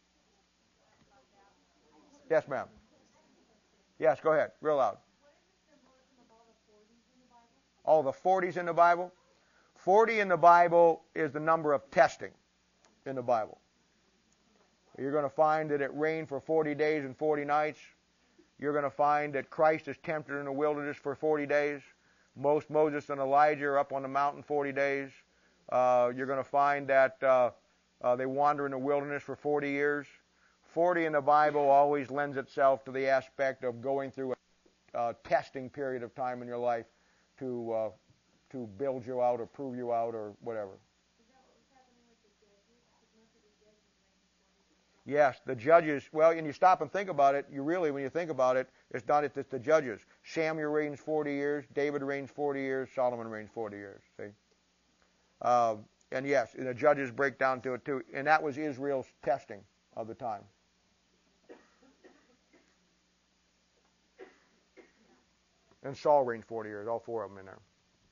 Yes, ma'am. Yes, go ahead, real loud. All the forties in the Bible? forty in the Bible is the number of testing in the Bible. You're going to find that it rained for forty days and forty nights. You're going to find that Christ is tempted in the wilderness for forty days. Most Moses and Elijah are up on the mountain forty days. Uh, you're going to find that uh, uh, they wander in the wilderness for forty years. forty in the Bible always lends itself to the aspect of going through a uh, testing period of time in your life to uh, to build you out or prove you out or whatever. Yes, the judges, well, and you stop and think about it, you really, when you think about it, it's not it's the judges. Samuel reigns forty years, David reigns forty years, Solomon reigns forty years, see? Uh, and yes, and the judges break down to it too, and that was Israel's testing of the time. And Saul reigned forty years, all four of them in there.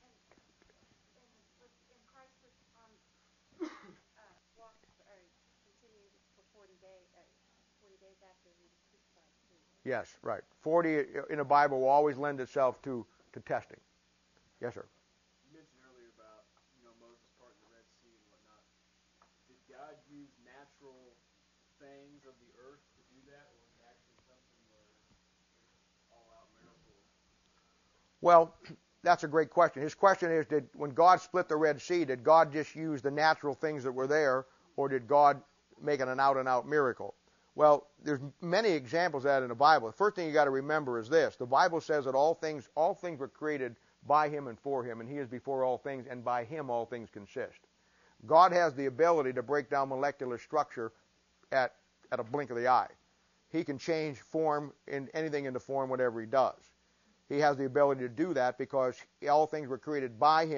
Yes, right. forty in the Bible will always lend itself to, to testing. Yes, sir. You mentioned earlier about, you know, Moses parting the Red Sea and whatnot. Did God use natural things of the earth to do that, or was it actually something where it's all-out miracles? Well, that's a great question. His question is, did when God split the Red Sea, did God just use the natural things that were there, or did God make it an out-and-out miracle? Well, there's many examples of that in the Bible. The first thing you got to remember is this. The Bible says that all things all things were created by him and for him, and he is before all things, and by him all things consist. God has the ability to break down molecular structure at, at a blink of the eye. He can change form in anything into form, whatever he does. He has the ability to do that because all things were created by him,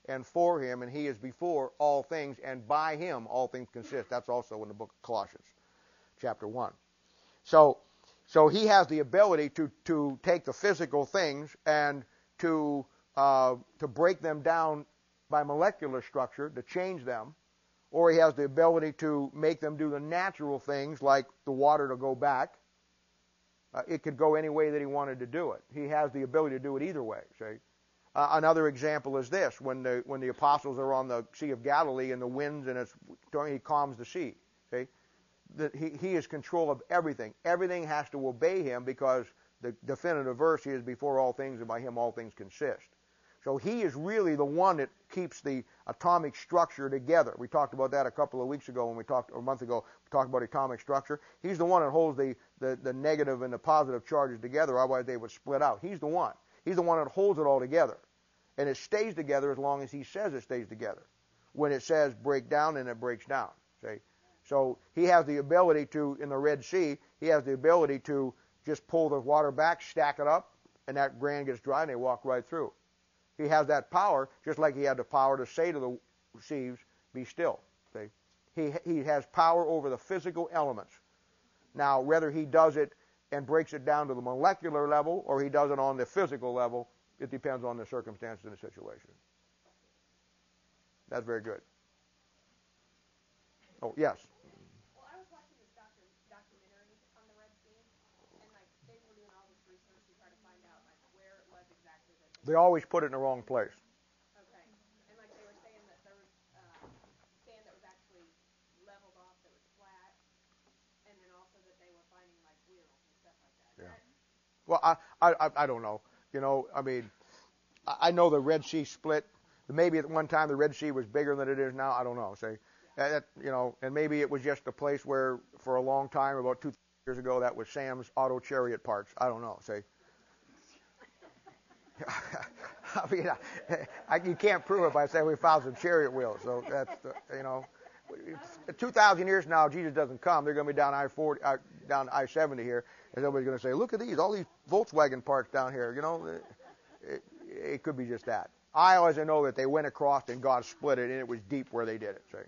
and for him, and he is before all things, and by him all things consist. That's also in the book of Colossians, chapter one. So, so he has the ability to, to take the physical things and to uh, to break them down by molecular structure, to change them, or he has the ability to make them do the natural things like the water to go back. Uh, it could go any way that he wanted to do it. He has the ability to do it either way. See? Uh, another example is this: when the when the apostles are on the Sea of Galilee and the winds and it's he calms the sea. See, that he he is control of everything. Everything has to obey him because the definitive verse is before all things and by him all things consist. So he is really the one that keeps the atomic structure together. We talked about that a couple of weeks ago when we talked, or a month ago, we talked about atomic structure. He's the one that holds the, the, the negative and the positive charges together, otherwise they would split out. He's the one. He's the one that holds it all together. And it stays together as long as he says it stays together. When it says break down, then it breaks down. See? So he has the ability to, in the Red Sea, he has the ability to just pull the water back, stack it up, and that grain gets dry and they walk right through. He has that power, just like he had the power to say to the seas, be still. See? He, he has power over the physical elements. Now, whether he does it and breaks it down to the molecular level or he does it on the physical level, it depends on the circumstances and the situation. That's very good. Oh, yes. Well, I was watching this docu- documentary on the Red Sea, and like they were doing all this research to try to find out like where it was exactly that they. They always put it in the wrong place. Okay, and like they were saying that there was uh, sand that was actually leveled off, that was flat, and then also that they were finding like wheels and stuff like that. Yeah. That, Well, I, I, I don't know. You know, I mean, I know the Red Sea split. Maybe at one time the Red Sea was bigger than it is now. I don't know. Say, that, you know, and maybe it was just a place where, for a long time, about two years ago, that was Sam's Auto Chariot parts. I don't know. Say, I mean, I, I, you can't prove it by saying we found some chariot wheels. So that's, the, you know, two thousand years now, Jesus doesn't come. They're going to be down I forty, uh, down I seventy here, and everybody's going to say, look at these, all these Volkswagen parts down here. You know, it, it could be just that. I always know that they went across and God split it, and it was deep where they did it. See?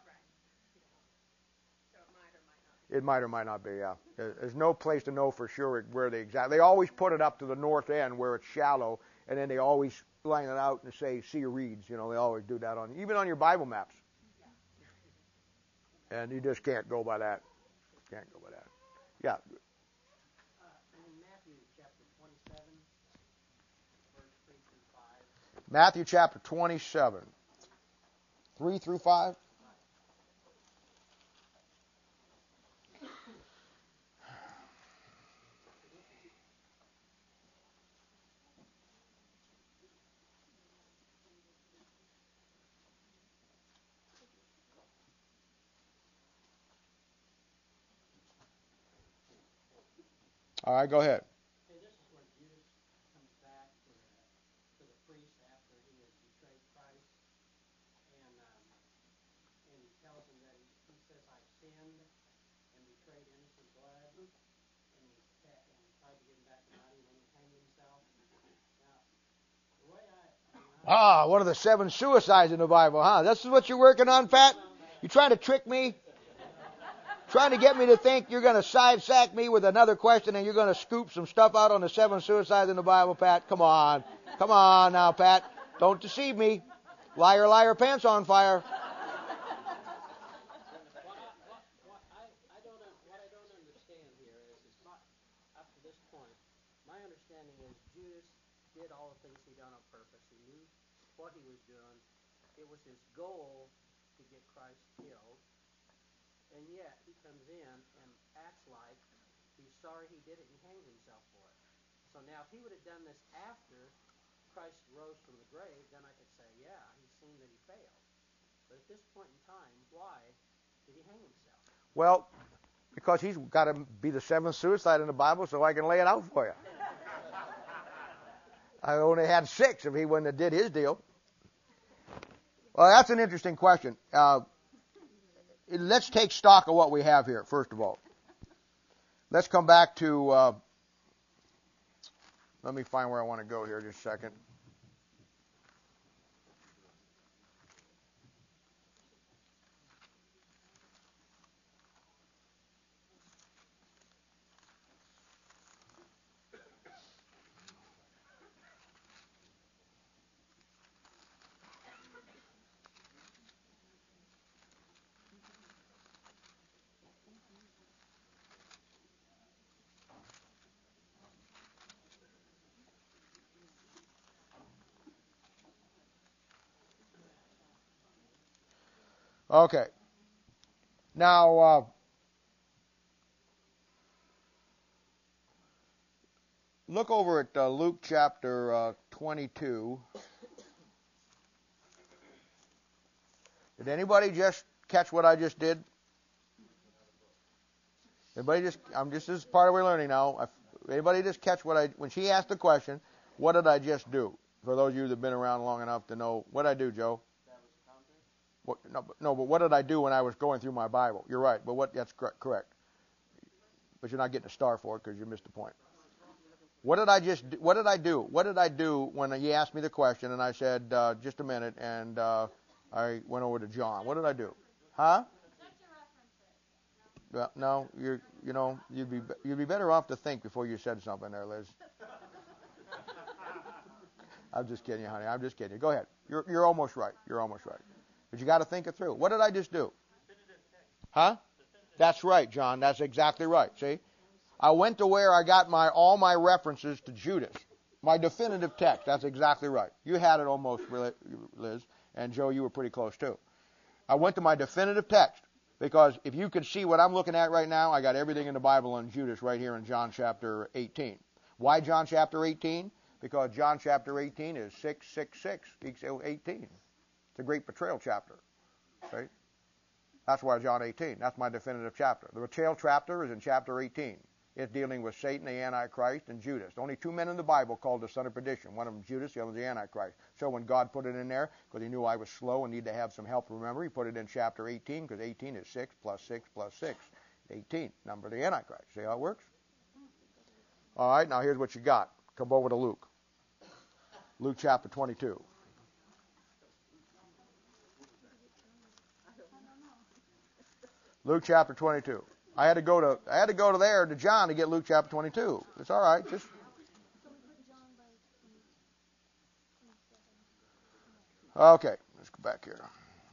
It might or might not be, yeah. There's no place to know for sure where they exactly. They always put it up to the north end where it's shallow, and then they always line it out and say Sea of Reeds. You know, they always do that on even on your Bible maps. And you just can't go by that. Can't go by that. Yeah. Uh, in Matthew chapter twenty-seven, verse three through five. Matthew chapter twenty-seven, three through five. All right, go ahead. Okay, this is where Judas comes back to the, to the priest after he has betrayed Christ, and um, and he tells him that he, he says, I've sinned and betrayed innocent blood, and he, ta- and he tried to get him back to body, and then he hanged himself. Now, the way I... I mean, I Ah, one of the seven suicides in the Bible, huh? This is what you're working on, Pat? You trying to trick me? Trying to get me to think you're going to side sack me with another question and you're going to scoop some stuff out on the seven suicides in the Bible, Pat? Come on. Come on now, Pat. Don't deceive me. Liar, liar, pants on fire. What I, what, what I, I don't, what I don't understand here is, is not, up to this point, my understanding is Judas did all the things he done on purpose. He knew what he was doing. It was his goal to get Christ killed. And yet, he comes in and acts like he's sorry he did it and he hanged himself for it. So now, if he would have done this after Christ rose from the grave, then I could say, yeah, he's seen that he failed. But at this point in time, why did he hang himself? Well, because he's got to be the seventh suicide in the Bible so I can lay it out for you. I only had six if he wouldn't have did his deal. Well, that's an interesting question. Uh, let's take stock of what we have here, first of all. Let's come back to, uh, let me find where I want to go here just a second. Okay. Now, uh, look over at uh, Luke chapter uh, twenty-two. Did anybody just catch what I just did? Anybody just, I'm just, this is part of what we're learning now. If, anybody just catch what I, when she asked the question, what did I just do? For those of you that have been around long enough to know, what did I do, Joe? What, no, but, no, but what did I do when I was going through my Bible? You're right, but what, that's correct. correct. But you're not getting a star for it because you missed the point. What did I just, do, what did I do? What did I do when he asked me the question and I said, uh, just a minute, and uh, I went over to John. What did I do? Huh? Well, no, you're, you know, you'd be you'd be better off to think before you said something there, Liz. I'm just kidding you, honey. I'm just kidding you. Go ahead. You're you're almost right. You're almost right. But you got to think it through. What did I just do? Huh? That's right, John. That's exactly right. See, I went to where I got my all my references to Judas, my definitive text. That's exactly right. You had it almost, Liz, and Joe, you were pretty close too. I went to my definitive text. Because if you could see what I'm looking at right now, I got everything in the Bible on Judas right here in John chapter eighteen. Why John chapter eighteen? Because John chapter eighteen is six six six equals eighteen. It's a great betrayal chapter. Right? That's why John eighteen. That's my definitive chapter. The betrayal chapter is in chapter eighteen. It's dealing with Satan, the Antichrist, and Judas. Only two men in the Bible called the son of perdition. One of them Judas, the other the Antichrist. So when God put it in there, because he knew I was slow and needed to have some help to remember, he put it in chapter eighteen, because eighteen is six plus six plus six. eighteen, number of the Antichrist. See how it works? All right, now here's what you got. Come over to Luke. Luke chapter twenty-two. Luke chapter twenty-two. I had to go to I had to go to there to John to get Luke chapter twenty-two. It's all right. Just okay. Let's go back here.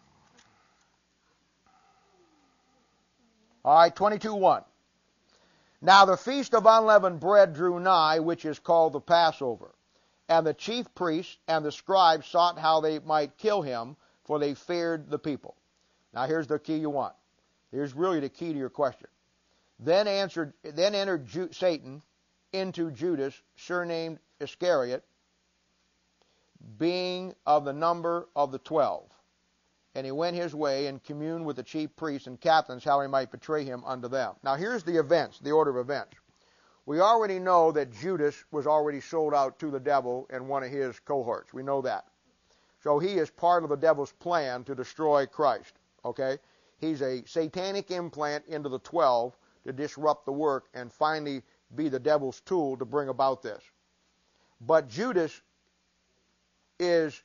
All right, twenty-two one. Now the feast of unleavened bread drew nigh, which is called the Passover. And the chief priests and the scribes sought how they might kill him, for they feared the people. Now here's the key you want. Here's really the key to your question. Then answered, then entered Ju- Satan into Judas, surnamed Iscariot, being of the number of the twelve. And he went his way and communed with the chief priests and captains how he might betray him unto them. Now here's the events, the order of events. We already know that Judas was already sold out to the devil and one of his cohorts. We know that. So he is part of the devil's plan to destroy Christ. Okay? He's a satanic implant into the twelve to disrupt the work and finally be the devil's tool to bring about this. But Judas is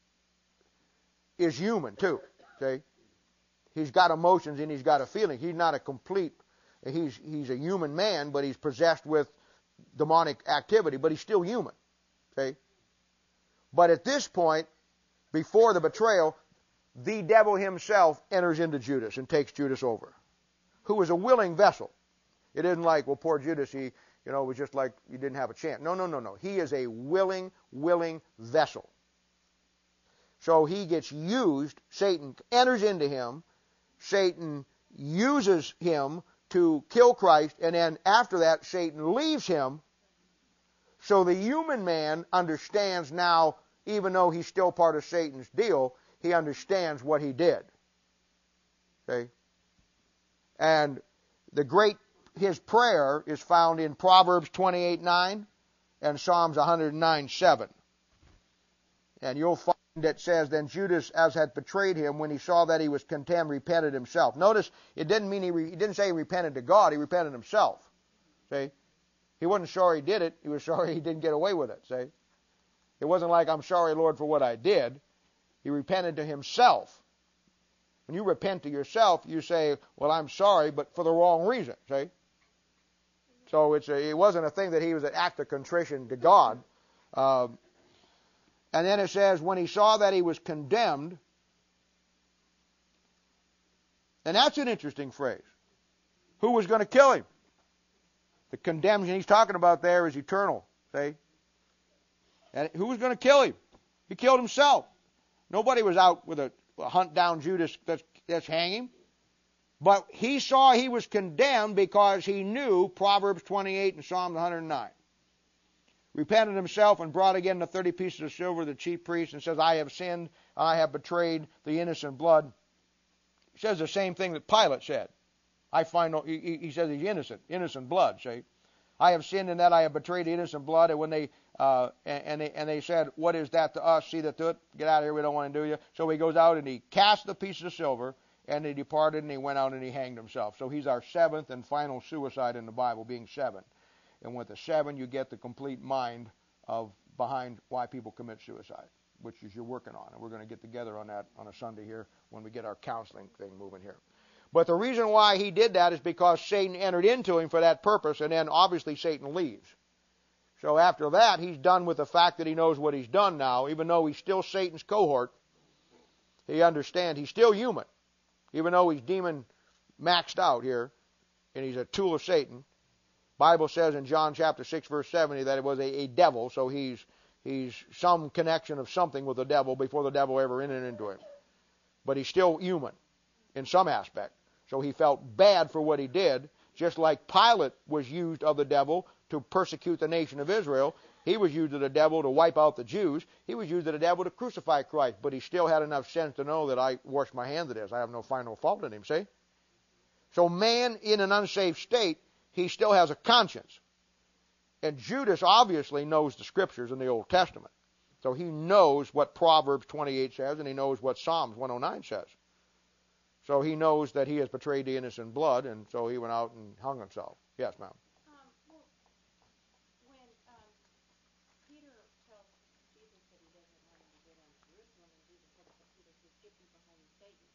is human too. See? He's got emotions and he's got a feeling. He's not a complete, he's he's a human man, but he's possessed with demonic activity, but he's still human. See? But at this point, before the betrayal, the devil himself enters into Judas and takes Judas over, who is a willing vessel. It isn't like, well, poor Judas, he, you know, was just like he didn't have a chance. No, no, no, no. He is a willing, willing vessel. So he gets used. Satan enters into him. Satan uses him to kill Christ, and then after that, Satan leaves him. So the human man understands now, even though he's still part of Satan's deal, he understands what he did. Okay? And the great, his prayer is found in Proverbs twenty-eight nine and Psalms one oh nine seven. And you'll find it says, then Judas, as had betrayed him, when he saw that he was condemned, repented himself. Notice, it didn't mean he, re, he didn't say he repented to God, he repented himself. See? He wasn't sorry he did it, he was sorry he didn't get away with it. See? It wasn't like, I'm sorry, Lord, for what I did. He repented to himself. When you repent to yourself, you say, well, I'm sorry, but for the wrong reason. See? So it's a, it wasn't a thing that he was an act of contrition to God. Um, and then it says, when he saw that he was condemned, and that's an interesting phrase. Who was going to kill him? The condemnation he's talking about there is eternal. See? And who was going to kill him? He killed himself. Nobody was out with a, a hunt down Judas. Let's let's hang him. But he saw he was condemned because he knew Proverbs twenty-eight and Psalm one hundred nine. Repented himself and brought again the thirty pieces of silver to the chief priest and says, I have sinned, I have betrayed the innocent blood. He says the same thing that Pilate said. I find no, he, he says he's innocent, innocent blood, see. I have sinned in that I have betrayed the innocent blood. And when they uh, and, and they and they said, what is that to us? See that to it. Get out of here. We don't want to do you. So he goes out and he cast the pieces of silver, and he departed and he went out and he hanged himself. So he's our seventh and final suicide in the Bible, being seven. And with the seven, you get the complete mind of behind why people commit suicide, which is you're working on. And we're going to get together on that on a Sunday here when we get our counseling thing moving here. But the reason why he did that is because Satan entered into him for that purpose, and then obviously Satan leaves. So after that, he's done with the fact that he knows what he's done now, even though he's still Satan's cohort. He understands he's still human, even though he's demon maxed out here, and he's a tool of Satan. Bible says in John chapter six, verse seventy, that it was a, a devil, so he's he's some connection of something with the devil before the devil ever entered into him. But he's still human in some aspect. So he felt bad for what he did, just like Pilate was used of the devil to persecute the nation of Israel. He was used of the devil to wipe out the Jews. He was used of the devil to crucify Christ. But he still had enough sense to know that I wash my hands of this. I have no final fault in him, see? So man in an unsaved state, he still has a conscience. And Judas obviously knows the scriptures in the Old Testament. So he knows what Proverbs twenty-eight says, and he knows what Psalms one oh nine says. So he knows that he has betrayed the innocent blood, and so he went out and hung himself. Yes, ma'am. Um, well, when um, Peter tells Jesus that he doesn't want him to go down to Jerusalem, and Jesus said to Peter, "Just get thee behind me, Satan."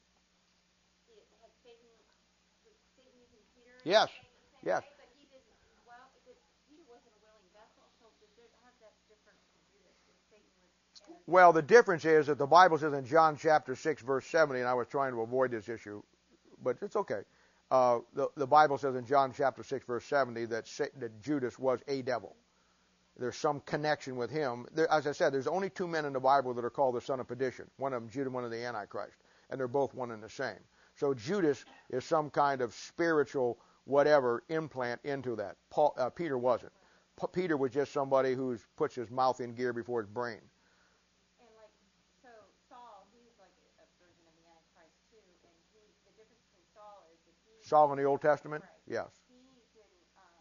He, had Satan, was Satan using Peter? Yes. Yes. Way, but he didn't. Well, but Peter wasn't a willing vessel, so how's that different from Judas? If Satan was. Well, the difference is that the Bible says in John chapter six, verse seventy, and I was trying to avoid this issue, but it's okay. Uh, the, the Bible says in John chapter six, verse seventy, that, that Judas was a devil. There's some connection with him. There, as I said, there's only two men in the Bible that are called the son of perdition. One of them Judas, one of the Antichrist. And they're both one and the same. So Judas is some kind of spiritual whatever implant into that. Paul, uh, Peter wasn't. P- Peter was just somebody who puts his mouth in gear before his brain. And like, so Saul, he's like a version of the Antichrist too, and he, the difference between Saul is that he... Saul in the Old Testament? Right. Yes. He didn't, um,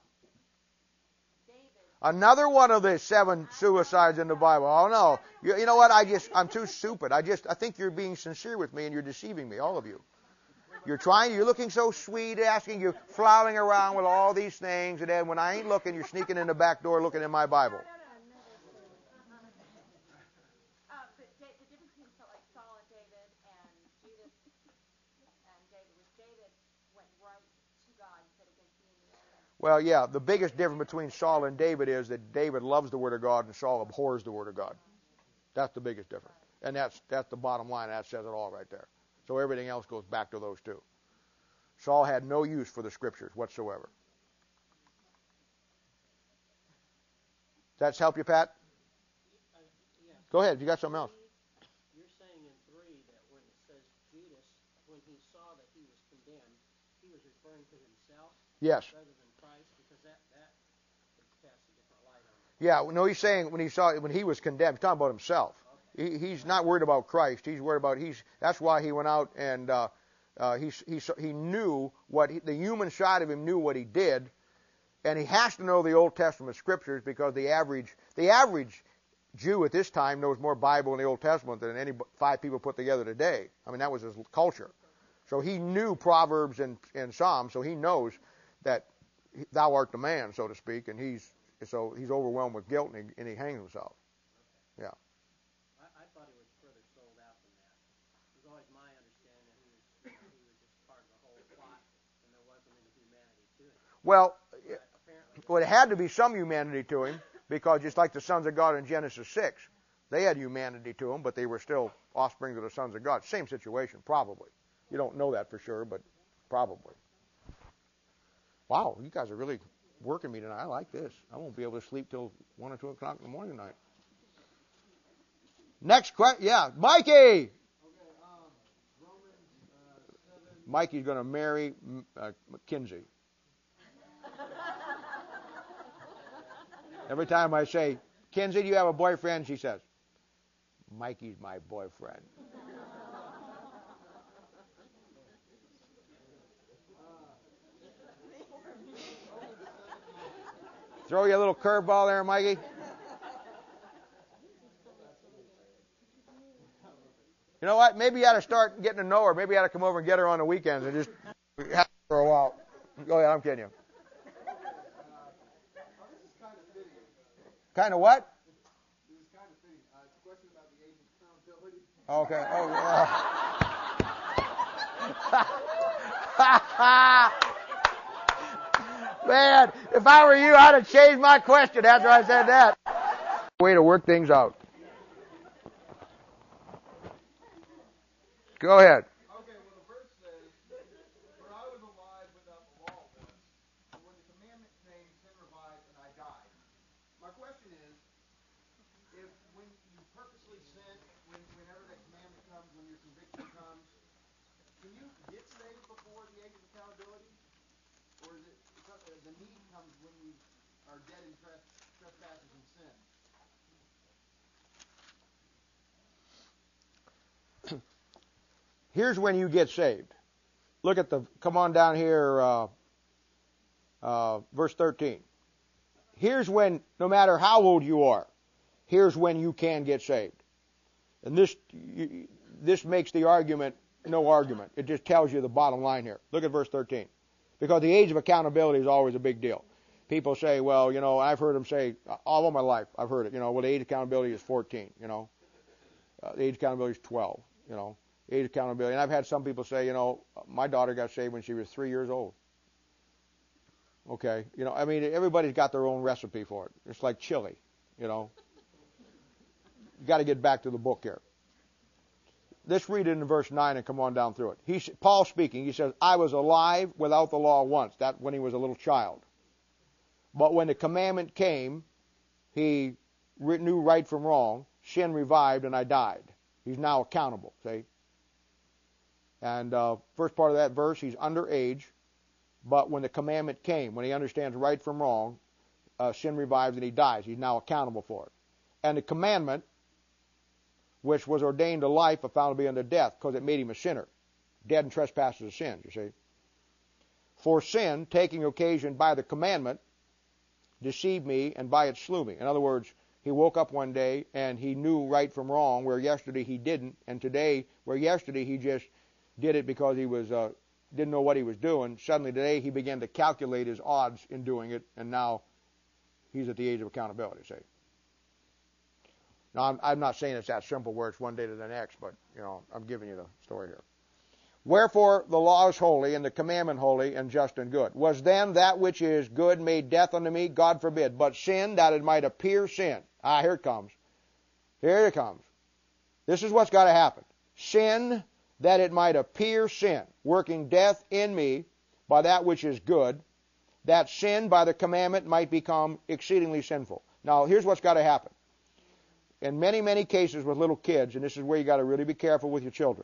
David... Another one of the seven suicides in the Bible. Oh no. You, you know what? I just, I'm too stupid. I just, I think you're being sincere with me and you're deceiving me, all of you. You're trying, you're looking so sweet, asking, you're flowing around with all these things, and then when I ain't looking, you're sneaking in the back door looking in my Bible. Uh, but da- the difference between Saul, like Saul and David and Judas and David was David went right to God instead of against the enemy. Well, yeah, the biggest difference between Saul and David is that David loves the Word of God and Saul abhors the Word of God. That's the biggest difference. And that's that's the bottom line. That says it all right there. So everything else goes back to those two. Saul had no use for the Scriptures whatsoever. Does that help you, Pat? Uh, yeah. Go ahead. You got something else? You're saying in three that when it says Judas, when he saw that he was condemned, he was referring to himself Yes. rather than Christ, because that that would cast a different light on it. Yeah. No, he's saying when he saw when he was condemned, he's talking about himself. He, he's not worried about Christ. He's worried about he's. That's why he went out and uh, uh, he he he knew what he, the human side of him knew what he did, and he has to know the Old Testament scriptures because the average the average Jew at this time knows more Bible in the Old Testament than any five people put together today. I mean, that was his culture. So he knew Proverbs and, and Psalms, so he knows that thou art the man, so to speak, and he's so he's overwhelmed with guilt and he, and he hangs himself. Yeah. I, I thought he was further sold out than that. It was always my understanding that he was, you know, he was just part of the whole plot, and there wasn't any humanity to him. Well, But apparently, well, it had to be some humanity to him because just like the sons of God in Genesis six, they had humanity to them, but they were still offspring of the sons of God. Same situation, probably. You don't know that for sure, but probably. Wow, you guys are really working me tonight. I like this. I won't be able to sleep till one or two o'clock in the morning tonight. Next question. Yeah, Mikey. Okay, um, Romans uh, Mikey's going to marry uh, Kinsey. Every time I say, Kinsey, do you have a boyfriend? She says, Mikey's my boyfriend. Throw you a little curveball there, Mikey. You know what? Maybe you ought to start getting to know her. Maybe you ought to come over and get her on the weekends and just have her for a while. Go ahead, I'm kidding you. Kind of what? This is kind of fitting. Uh, it's a question about the age of accountability. Okay. Oh, man, if I were you, I'd have changed my question after I said that. Way to work things out. Go ahead. Okay, well, the verse says, "For I was alive without the law was, and when the commandment came, sin revived, and I died." My question is, if when you purposely sin, when, whenever that commandment comes, when your conviction comes, can you get saved before the age of accountability? Or is it uh, the need comes when you are dead in trespasses and sin? Here's when you get saved. Look at the, come on down here, uh, uh, verse thirteen. Here's when, no matter how old you are, here's when you can get saved. And this, you, this makes the argument no argument. It just tells you the bottom line here. Look at verse thirteen. Because the age of accountability is always a big deal. People say, well, you know, I've heard them say, all of my life, I've heard it, you know, well, the age of accountability is fourteen, you know. Uh, the age of accountability is twelve, you know. Age of accountability. And I've had some people say, you know, my daughter got saved when she was three years old. Okay. You know, I mean, everybody's got their own recipe for it. It's like chili, you know. You got to get back to the book here. Let's read it in verse nine and come on down through it. He, Paul speaking, he says, I was alive without the law once. That when he was a little child. But when the commandment came, he knew right from wrong. Sin revived and I died. He's now accountable, see? And uh, first part of that verse, he's underage, but when the commandment came, when he understands right from wrong, uh, sin revives and he dies. He's now accountable for it. And the commandment, which was ordained to life, I found to be unto death, because it made him a sinner, dead in trespasses of sins, you see. For sin, taking occasion by the commandment, deceived me, and by it slew me. In other words, he woke up one day and he knew right from wrong, where yesterday he didn't, and today, where yesterday he just did it because he was uh, didn't know what he was doing. Suddenly today he began to calculate his odds in doing it, and now he's at the age of accountability. See. Now I'm, I'm not saying it's that simple where it's one day to the next, but you know I'm giving you the story here. Wherefore the law is holy, and the commandment holy, and just and good. Was then that which is good made death unto me? God forbid. But sin, that it might appear sin. Ah, here it comes. Here it comes. This is what's got to happen. Sin, that it might appear sin, working death in me by that which is good, that sin by the commandment might become exceedingly sinful. Now, here's what's got to happen. In many, many cases with little kids, and this is where you got to really be careful with your children.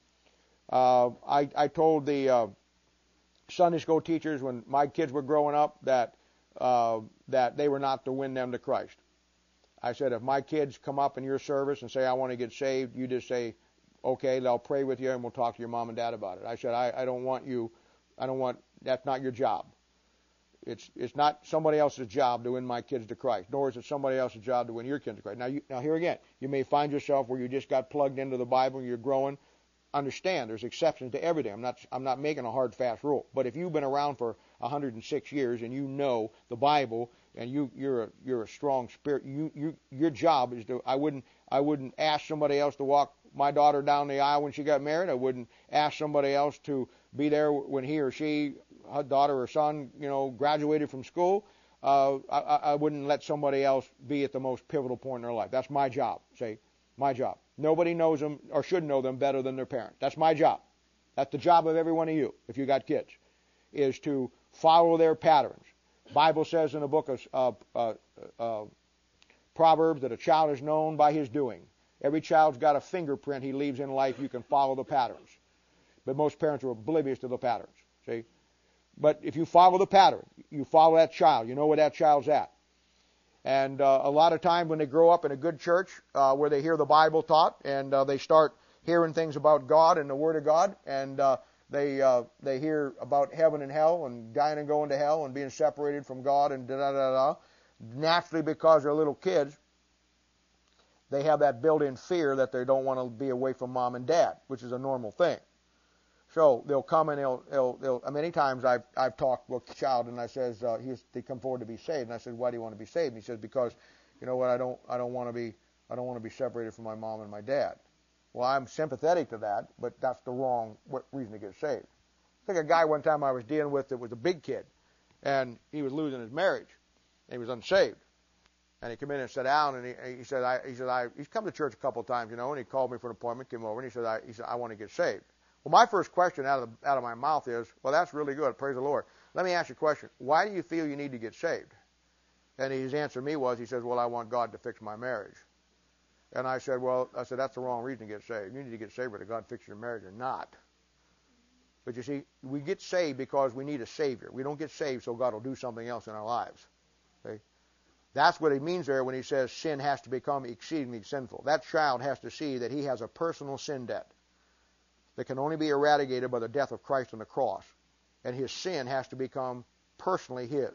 Uh, I, I told the uh, Sunday school teachers when my kids were growing up that uh, that they were not to win them to Christ. I said, if my kids come up in your service and say, I want to get saved, you just say, okay, they'll pray with you and we'll talk to your mom and dad about it. I said, I, I don't want you, I don't want, that's not your job. It's it's not somebody else's job to win my kids to Christ, nor is it somebody else's job to win your kids to Christ. Now, you, now here again, you may find yourself where you just got plugged into the Bible and you're growing. Understand, there's exceptions to everything. I'm not I'm not making a hard, fast rule. But if you've been around for one hundred six years and you know the Bible and you you're a you're a strong spirit, you you your job is to I wouldn't I wouldn't ask somebody else to walk my daughter down the aisle when she got married. I wouldn't ask somebody else to be there when he or she, her daughter or son, you know, graduated from school. Uh, I, I wouldn't let somebody else be at the most pivotal point in their life. That's my job. See, my job. Nobody knows them or should know them better than their parent. That's my job. That's the job of every one of you, if you got kids, is to follow their patterns. Bible says in the book of uh, uh, uh, Proverbs that a child is known by his doing. Every child's got a fingerprint he leaves in life. You can follow the patterns. But most parents are oblivious to the patterns. See? But if you follow the pattern, you follow that child, you know where that child's at. And uh, a lot of times when they grow up in a good church uh, where they hear the Bible taught and uh, they start hearing things about God and the Word of God, and uh, they uh, they hear about heaven and hell and dying and going to hell and being separated from God and da da da da. Naturally, because they're little kids, they have that built-in fear that they don't want to be away from mom and dad, which is a normal thing. So they'll come and they'll, they'll, they'll many times I've, I've talked with a child and I says, uh, he's, they come forward to be saved. And I said, why do you want to be saved? And he says, because, you know what, I don't, I don't want to be, I don't want to be separated from my mom and my dad. Well, I'm sympathetic to that, but that's the wrong reason to get saved. I think a guy one time I was dealing with that was a big kid, and he was losing his marriage, and he was unsaved. And he came in and sat down, and he, he said, I, he said, I, he's come to church a couple of times, you know, and he called me for an appointment, came over, and he said, I, he said, I want to get saved. Well, my first question out of the, out of my mouth is, well, that's really good. Praise the Lord. Let me ask you a question. Why do you feel you need to get saved? And his answer to me was, he says, well, I want God to fix my marriage. And I said, well, I said, that's the wrong reason to get saved. You need to get saved whether God fix your marriage or not. But you see, we get saved because we need a Savior. We don't get saved so God will do something else in our lives. Okay? That's what he means there when he says sin has to become exceedingly sinful. That child has to see that he has a personal sin debt that can only be eradicated by the death of Christ on the cross. And his sin has to become personally his.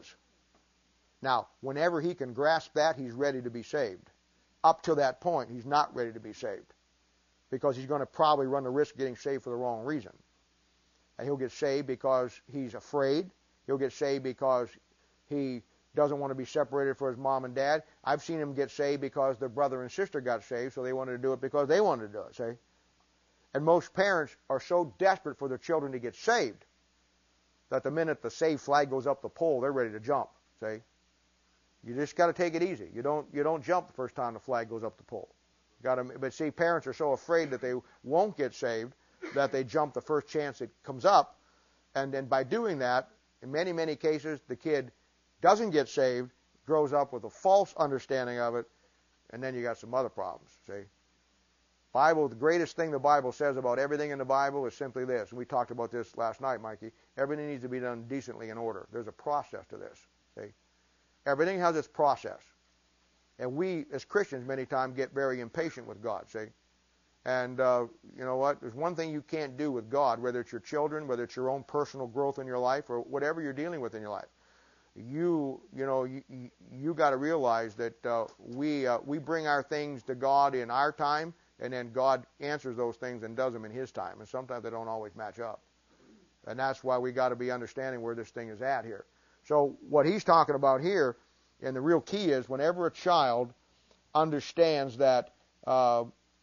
Now, whenever he can grasp that, he's ready to be saved. Up to that point, he's not ready to be saved because he's going to probably run the risk of getting saved for the wrong reason. And he'll get saved because he's afraid. He'll get saved because he doesn't want to be separated from his mom and dad. I've seen him get saved because their brother and sister got saved, so they wanted to do it because they wanted to do it, see? And most parents are so desperate for their children to get saved that the minute the saved flag goes up the pole, they're ready to jump, see? You just got to take it easy. You don't you don't jump the first time the flag goes up the pole. Got to, but see, parents are so afraid that they won't get saved that they jump the first chance it comes up, and then by doing that, in many many cases, the kid doesn't get saved, grows up with a false understanding of it, and then you got some other problems. See, Bible, the greatest thing the Bible says about everything in the Bible is simply this. And we talked about this last night, Mikey. Everything needs to be done decently in order. There's a process to this. See. Everything has its process. And we, as Christians, many times get very impatient with God, see? And uh, you know what? There's one thing you can't do with God, whether it's your children, whether it's your own personal growth in your life, or whatever you're dealing with in your life. You, you know, you, you, you got to realize that uh, we, uh, we bring our things to God in our time, and then God answers those things and does them in His time. And sometimes they don't always match up. And that's why we got to be understanding where this thing is at here. So what he's talking about here, and the real key is whenever a child understands that uh,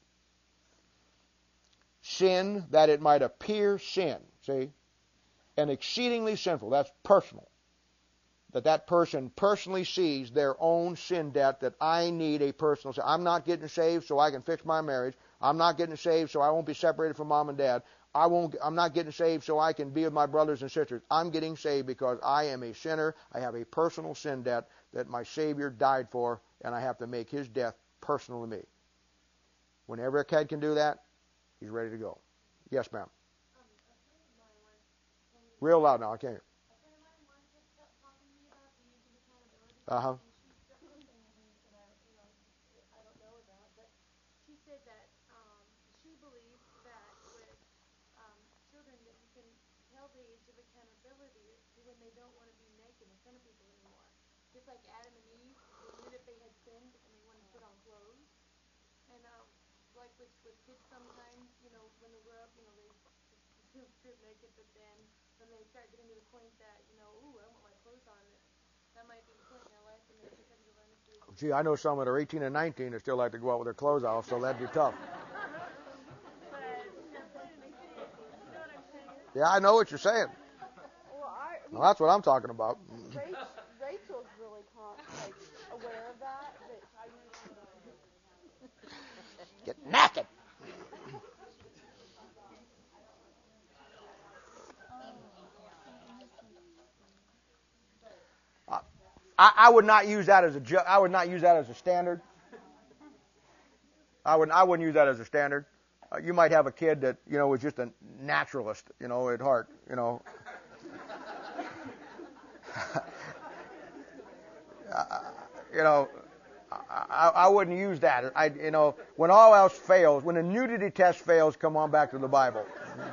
sin, that it might appear sin, see, and exceedingly sinful, that's personal, that that person personally sees their own sin debt, that I need a personal sin. I'm not getting saved so I can fix my marriage. I'm not getting saved so I won't be separated from mom and dad. I won't, I'm not getting saved so I can be with my brothers and sisters. I'm getting saved because I am a sinner. I have a personal sin debt that my Savior died for, and I have to make His death personal to me. Whenever a kid can do that, he's ready to go. Yes, ma'am. Real loud now, I can't hear. Uh-huh. When they don't want to be naked in front of people anymore. Just like Adam and Eve, the minute they had sinned and they wanted to put on clothes. And um, like with, with kids sometimes, you know, when they grow up, you know, they feel strip naked, but then when they start getting to the point that, you know, ooh, I want my clothes on, that might be the point in their life when they're starting to learn to do. Gee, I know some that are eighteen and nineteen that still like to go out with their clothes off, so that'd be tough. Yeah, I know what you're saying. Well, that's what I'm talking about. Rachel, Rachel's really like aware of that. That Get naked. Uh, I, I would not use that as a ju- I would not use that as a standard. I would I wouldn't use that as a standard. uh, you might have a kid that, you know, was just a naturalist, you know, at heart, you know. uh, you know, I, I wouldn't use that. I, you know, when all else fails, when the nudity test fails, come on back to the Bible.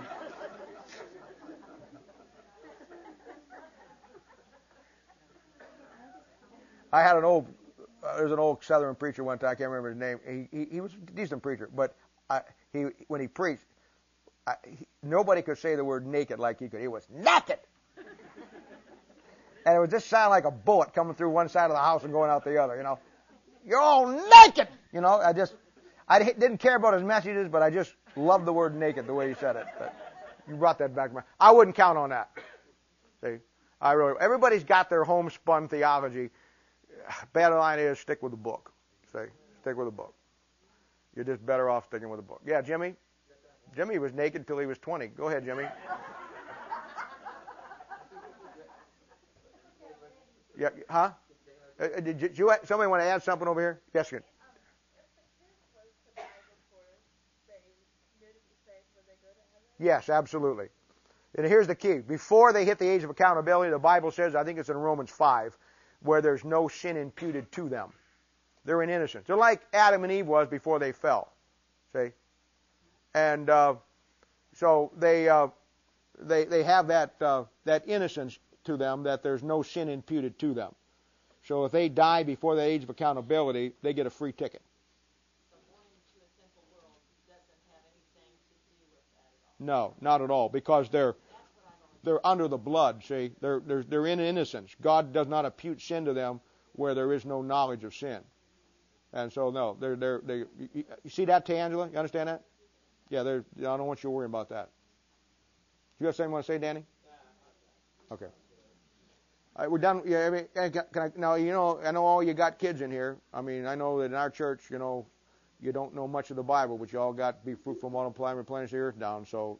I had an old, uh, there's an old Southern preacher one time. I can't remember his name. He he, he was a decent preacher, but I, he when he preached, I, he, nobody could say the word naked like he could. He was naked, and it would just sound like a bullet coming through one side of the house and going out the other. You know, you're all naked. You know, I just, I didn't care about his messages, but I just loved the word naked the way he said it. But you brought that back to my. I wouldn't count on that. See, I really. Everybody's got their homespun theology. Bottom line is stick with the book. See, stick with the book. You're just better off sticking with the book. Yeah, Jimmy. Jimmy was naked till he was twenty. Go ahead, Jimmy. Yeah, huh? Uh, did, did you? Somebody want to add something over here? Yes, sir. Yes, absolutely. And here's the key. Before they hit the age of accountability, the Bible says, I think it's in Romans five, where there's no sin imputed to them. They're in innocence. They're like Adam and Eve was before they fell. See? And uh, so they uh, they they have that uh, that innocence to them, that there's no sin imputed to them. So if they die before the age of accountability, they get a free ticket. So born into a sinful world doesn't have anything to do with that at all. No, not at all, because they're they're under the blood. See, they're they're they're in innocence. God does not impute sin to them where there is no knowledge of sin. And so no, they're they're they. You, you see that, Tangela? You understand that? Yeah, they're. I don't want you to worry about that. You got something you want to say, Danny? Okay. All right, we're done. Yeah, I mean, can I, now you know, I know all you got kids in here. I mean, I know that in our church, you know, you don't know much of the Bible, but you all got be fruitful, multiply, and replenish the earth down. So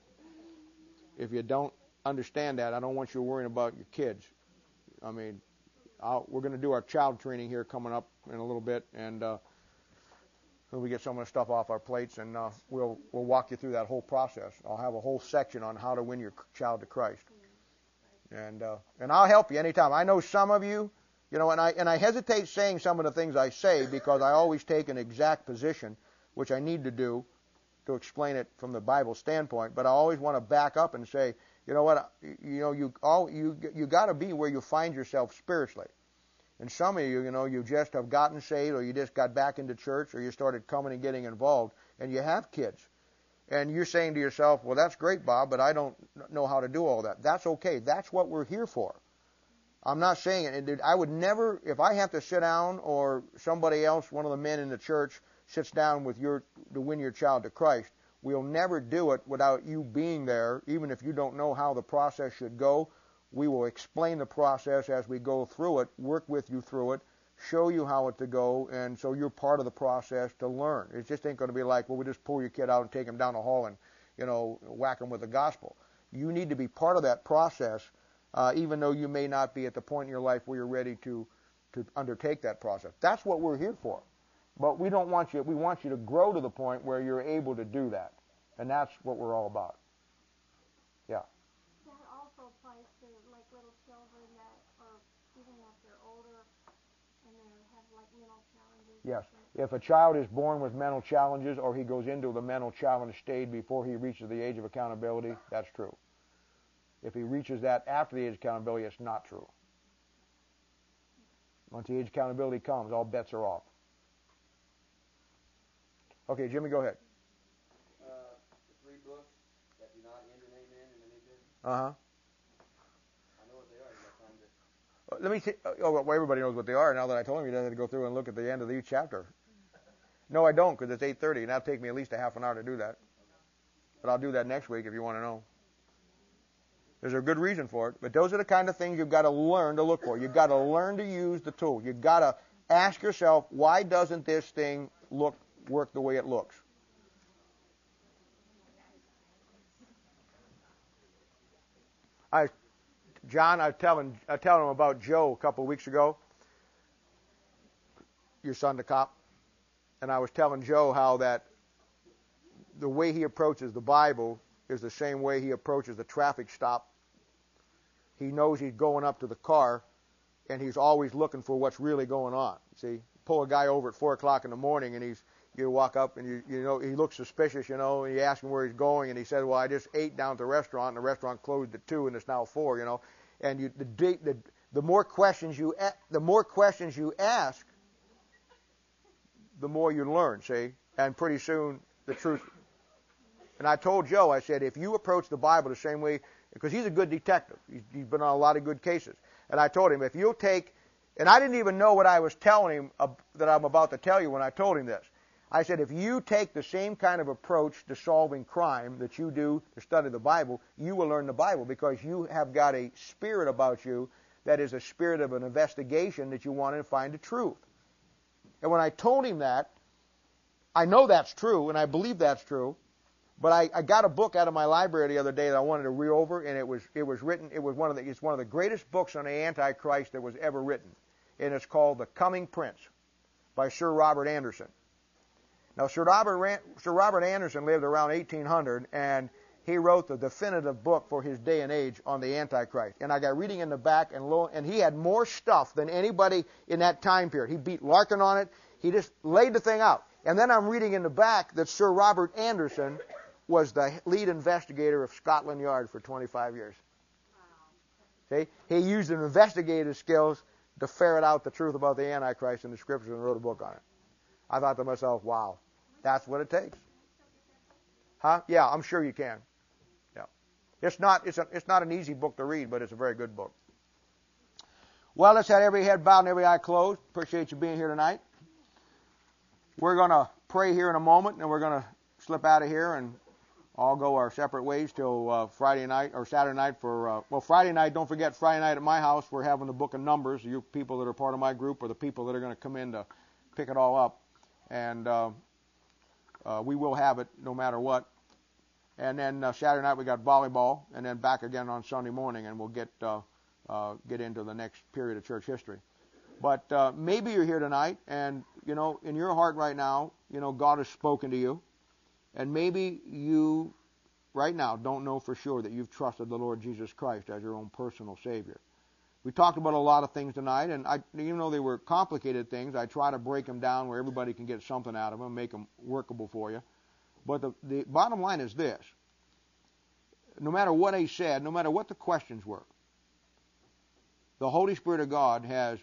if you don't understand that, I don't want you worrying about your kids. I mean, I'll, we're going to do our child training here coming up in a little bit, and uh, when we get some of the stuff off our plates, and uh, we'll we'll walk you through that whole process. I'll have a whole section on how to win your child to Christ, and uh, and I'll help you anytime. I know some of you, you know, and I and I hesitate saying some of the things I say because I always take an exact position, which I need to do to explain it from the Bible standpoint. But I always want to back up and say, you know what, you know, you all you you got to be where you find yourself spiritually. And some of you, you know, you just have gotten saved, or you just got back into church, or you started coming and getting involved, and you have kids. And you're saying to yourself, well, that's great, Bob, but I don't know how to do all that. That's okay. That's what we're here for. I'm not saying it. I would never, if I have to sit down, or somebody else, one of the men in the church, sits down with your to win your child to Christ, we'll never do it without you being there, even if you don't know how the process should go. We will explain the process as we go through it, work with you through it, show you how it to go, and so you're part of the process to learn. It just ain't going to be like, well, we just pull your kid out and take him down the hall and, you know, whack him with the gospel. You need to be part of that process, uh, even though you may not be at the point in your life where you're ready to, to undertake that process. That's what we're here for. But we don't want you, we want you to grow to the point where you're able to do that. And that's what we're all about. Yeah. That also applies to like little children that are, even if they're older and they have like mental challenges. Yes. If a child is born with mental challenges, or he goes into the mental challenge stage before he reaches the age of accountability, that's true. If he reaches that after the age of accountability, it's not true. Once the age of accountability comes, all bets are off. Okay, Jimmy, go ahead. Uh, the three books that do not end in amen in the New Testament. Uh-huh. I know what they are. You got time to... Uh, Let me see. Oh, well, everybody knows what they are. Now that I told him, he doesn't have to go through and look at the end of each chapter. No, I don't, because it's eight thirty, and that'll take me at least a half an hour to do that. But I'll do that next week if you want to know. There's a good reason for it. But those are the kind of things you've got to learn to look for. You've got to learn to use the tool. You've got to ask yourself, why doesn't this thing look work the way it looks? I, John, I was telling, I was telling him about Joe a couple of weeks ago, your son, the cop, and I was telling Joe how that the way he approaches the Bible is the same way he approaches the traffic stop. He knows he's going up to the car, and he's always looking for what's really going on. See, pull a guy over at four o'clock in the morning, and he's you walk up and you you know he looks suspicious, you know, and you ask him where he's going, and he says, "Well, I just ate down at the restaurant, and the restaurant closed at two, and it's now four," you know. And you the the the more questions you the more questions you ask, the more you learn. See, and pretty soon the truth. And I told Joe, I said, if you approach the Bible the same way, because he's a good detective, he's, he's been on a lot of good cases, and I told him if you'll take, and I didn't even know what I was telling him uh, that I'm about to tell you when I told him this. I said, if you take the same kind of approach to solving crime that you do to study the Bible, you will learn the Bible, because you have got a spirit about you that is a spirit of an investigation that you want to find the truth. And when I told him that, I know that's true, and I believe that's true, but I, I got a book out of my library the other day that I wanted to read over, and it was it was written. It was one of the it's one of the greatest books on the Antichrist that was ever written, and it's called The Coming Prince by Sir Robert Anderson. Now, Sir Robert Sir Robert Anderson lived around eighteen hundred, and he wrote the definitive book for his day and age on the Antichrist. And I got reading in the back, and lo, and he had more stuff than anybody in that time period. He beat Larkin on it. He just laid the thing out. And then I'm reading in the back that Sir Robert Anderson was the lead investigator of Scotland Yard for twenty-five years. Wow. See? He used his investigative skills to ferret out the truth about the Antichrist in the Scriptures and wrote a book on it. I thought to myself, wow, that's what it takes. Huh? Yeah, I'm sure you can. Yeah. It's not, it's, a, it's not an easy book to read, but it's a very good book. Well, let's have every head bowed and every eye closed. Appreciate you being here tonight. We're going to pray here in a moment, and we're going to slip out of here and all go our separate ways till uh, Friday night or Saturday night for, uh, well, Friday night, don't forget, Friday night at my house, we're having the book of Numbers. You people that are part of my group are the people that are going to come in to pick it all up. And uh, uh, we will have it no matter what. And then uh, Saturday night we got volleyball, and then back again on Sunday morning, and we'll get uh, uh, get into the next period of church history. But uh, maybe you're here tonight, and, you know, in your heart right now, you know, God has spoken to you. And maybe you, right now, don't know for sure that you've trusted the Lord Jesus Christ as your own personal Savior. We talked about a lot of things tonight, and I, even though they were complicated things, I try to break them down where everybody can get something out of them, make them workable for you. But the, the bottom line is this. No matter what I said, no matter what the questions were, the Holy Spirit of God has